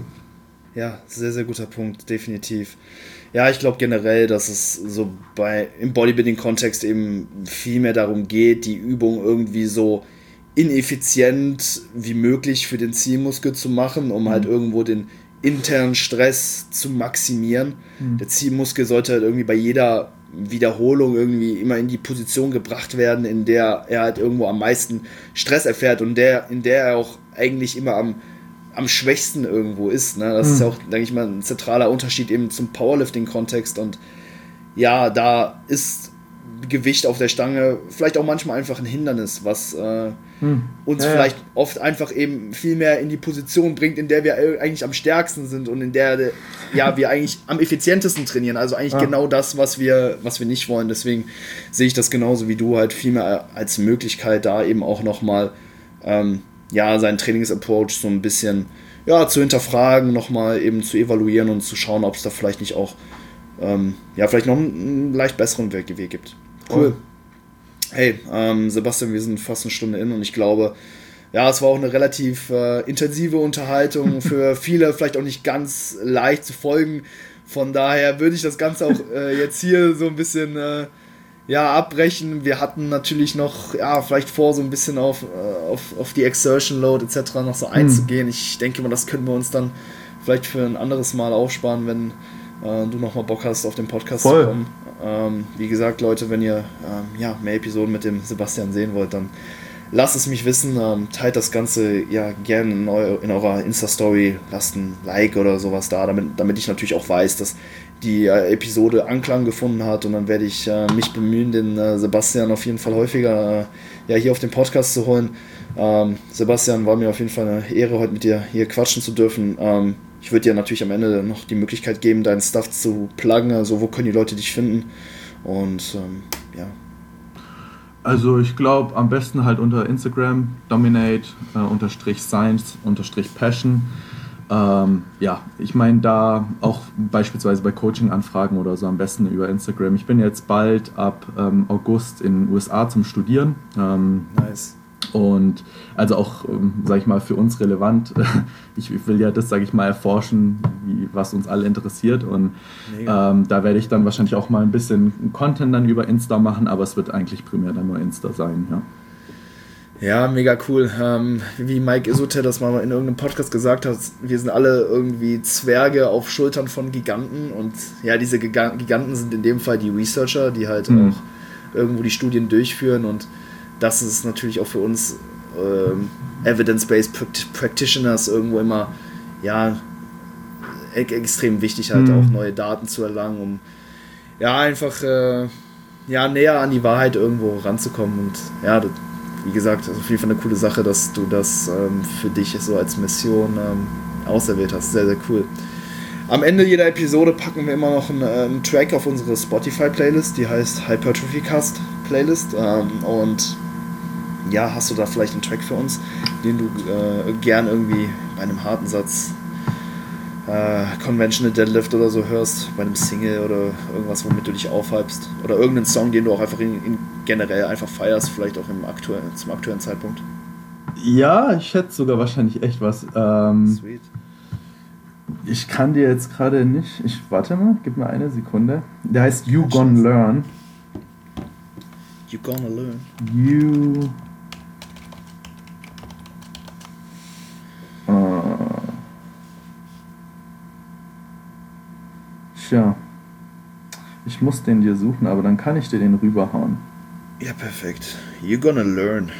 [SPEAKER 1] Ja, sehr, sehr guter Punkt, definitiv. Ja, ich glaube generell, dass es so im Bodybuilding-Kontext eben viel mehr darum geht, die Übung irgendwie so ineffizient wie möglich für den Zielmuskel zu machen, um halt irgendwo den internen Stress zu maximieren. Der Zielmuskel sollte halt irgendwie bei jeder Wiederholung irgendwie immer in die Position gebracht werden, in der er halt irgendwo am meisten Stress erfährt und in der er auch eigentlich immer am schwächsten irgendwo ist. Ne? Das ist ja auch, denke ich mal, ein zentraler Unterschied eben zum Powerlifting-Kontext. Und ja, da ist Gewicht auf der Stange vielleicht auch manchmal einfach ein Hindernis, was uns vielleicht oft einfach eben viel mehr in die Position bringt, in der wir eigentlich am stärksten sind und in der wir eigentlich am effizientesten trainieren. Also eigentlich genau das, was wir nicht wollen. Deswegen sehe ich das genauso wie du, halt viel mehr als Möglichkeit, da eben auch nochmal seinen Trainingsapproach so ein bisschen zu hinterfragen, nochmal eben zu evaluieren und zu schauen, ob es da vielleicht nicht auch vielleicht noch einen leicht besseren Weg gibt. Cool. Hey, Sebastian, wir sind fast eine Stunde in und ich glaube, es war auch eine relativ intensive Unterhaltung, für viele vielleicht auch nicht ganz leicht zu folgen. Von daher würde ich das Ganze auch jetzt hier so ein bisschen abbrechen. Wir hatten natürlich noch vielleicht vor, so ein bisschen auf die Exertion Load etc. noch so einzugehen. Ich denke mal, das können wir uns dann vielleicht für ein anderes Mal aufsparen, wenn du nochmal Bock hast, auf den Podcast zu kommen. Wie gesagt, Leute, wenn ihr mehr Episoden mit dem Sebastian sehen wollt, dann lasst es mich wissen, teilt das Ganze ja gerne in eurer Insta-Story, lasst ein Like oder sowas da, damit ich natürlich auch weiß, dass die Episode Anklang gefunden hat, und dann werde ich mich bemühen, den Sebastian auf jeden Fall häufiger hier auf den Podcast zu holen. Sebastian, war mir auf jeden Fall eine Ehre, heute mit dir hier quatschen zu dürfen. Ich würde dir natürlich am Ende noch die Möglichkeit geben, deinen Stuff zu pluggen, also wo können die Leute dich finden, und ja.
[SPEAKER 2] Also ich glaube am besten halt unter Instagram, dominate_science_passion. Ja, ich meine da auch beispielsweise bei Coaching-Anfragen oder so am besten über Instagram. Ich bin jetzt bald ab August in den USA zum Studieren.
[SPEAKER 1] Nice.
[SPEAKER 2] Und also auch, sage ich mal, für uns relevant. Ich will ja das, sage ich mal, erforschen, was uns alle interessiert. Und da werde ich dann wahrscheinlich auch mal ein bisschen Content dann über Insta machen, aber es wird eigentlich primär dann nur Insta sein, ja.
[SPEAKER 1] Ja, mega cool. Wie Mike Isoter das mal in irgendeinem Podcast gesagt hat, wir sind alle irgendwie Zwerge auf Schultern von Giganten, und ja, diese Giganten sind in dem Fall die Researcher, die halt auch irgendwo die Studien durchführen, und das ist natürlich auch für uns Evidence-Based Practitioners irgendwo immer extrem wichtig, halt auch neue Daten zu erlangen, um einfach näher an die Wahrheit irgendwo ranzukommen. Und ja, wie gesagt, also auf jeden Fall eine coole Sache, dass du das für dich so als Mission auserwählt hast. Sehr, sehr cool. Am Ende jeder Episode packen wir immer noch einen Track auf unsere Spotify-Playlist, die heißt Hypertrophy Cast Playlist. Und ja, hast du da vielleicht einen Track für uns, den du gern irgendwie bei einem harten Satz, Conventional Deadlift oder so hörst, bei einem Single oder irgendwas, womit du dich aufhypst, oder irgendeinen Song, den du auch einfach in generell einfach feierst, vielleicht auch zum aktuellen Zeitpunkt?
[SPEAKER 2] Ja, ich hätte sogar wahrscheinlich echt was.
[SPEAKER 1] Sweet.
[SPEAKER 2] Ich kann dir jetzt gerade nicht. Warte mal, gib mir eine Sekunde. Der heißt You Gonna Learn.
[SPEAKER 1] You Gonna Learn.
[SPEAKER 2] Tja. Ich muss den dir suchen, aber dann kann ich dir den rüberhauen.
[SPEAKER 1] Ja, perfekt. You Gonna Learn.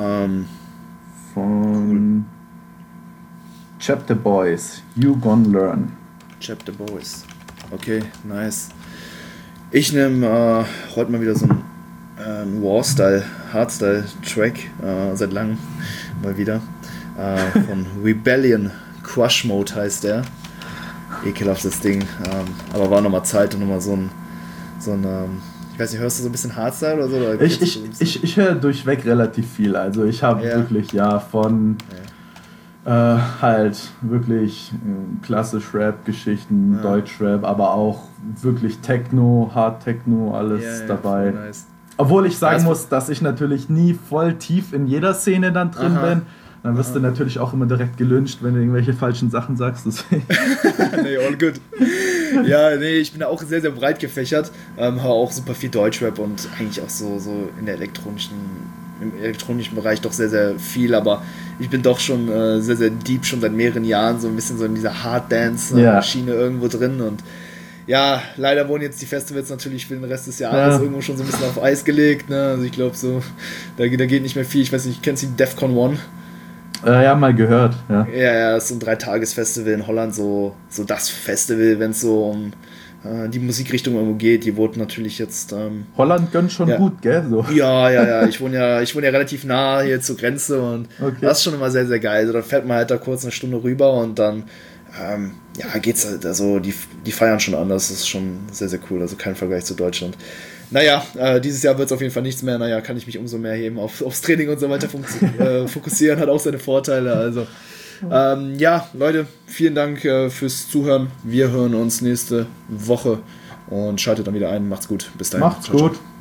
[SPEAKER 2] Von Chapter Boys. You Gonna Learn.
[SPEAKER 1] Chapter Boys. Okay, nice. Ich nehme heute mal wieder so einen War-Style, Hardstyle-Track, seit langem mal wieder. Von Rebellion. Crush Mode heißt der. Ekelhaftes Ding. Aber war nochmal Zeit und nochmal so ein ich weiß nicht, hörst du so ein bisschen Hardstyle oder so? Oder
[SPEAKER 2] ich höre durchweg relativ viel. Also ich habe wirklich von halt wirklich klassisch Rap-Geschichten, Deutsch-Rap, aber auch wirklich Techno, Hard-Techno, alles dabei.
[SPEAKER 1] Nice.
[SPEAKER 2] Obwohl ich sagen muss, dass ich natürlich nie voll tief in jeder Szene dann drin bin. Dann wirst du natürlich auch immer direkt gelyncht, wenn du irgendwelche falschen Sachen sagst.
[SPEAKER 1] Nee, all good. Ja, nee, ich bin da auch sehr, sehr breit gefächert. Höre auch super viel Deutschrap und eigentlich auch so im elektronischen Bereich doch sehr, sehr viel. Aber ich bin doch schon sehr, sehr deep, schon seit mehreren Jahren so ein bisschen so in dieser Hard-Dance-Schiene irgendwo drin. Und ja, leider wurden jetzt die Festivals natürlich für den Rest des Jahres irgendwo schon so ein bisschen auf Eis gelegt. Ne? Also ich glaube so, da geht nicht mehr viel. Ich weiß nicht, kennst du die Defcon 1?
[SPEAKER 2] Ja, mal gehört. Ja,
[SPEAKER 1] das ist so ein 3-Tages-Festival in Holland, so das Festival, wenn es so um die Musikrichtung irgendwo geht. Die wurde natürlich jetzt...
[SPEAKER 2] Holland gönnt schon gut, gell? So.
[SPEAKER 1] Ja. Ich wohne ja relativ nah hier zur Grenze, und das ist schon immer sehr, sehr geil. Also, da fährt man halt da kurz eine Stunde rüber, und dann geht's halt, also die feiern schon anders. Das ist schon sehr, sehr cool. Also kein Vergleich zu Deutschland. Naja, dieses Jahr wird es auf jeden Fall nichts mehr. Naja, kann ich mich umso mehr eben aufs Training und so weiter fokussieren. Hat auch seine Vorteile. Also, Leute, vielen Dank fürs Zuhören. Wir hören uns nächste Woche und schaltet dann wieder ein. Macht's gut. Bis dahin.
[SPEAKER 2] Macht's gut.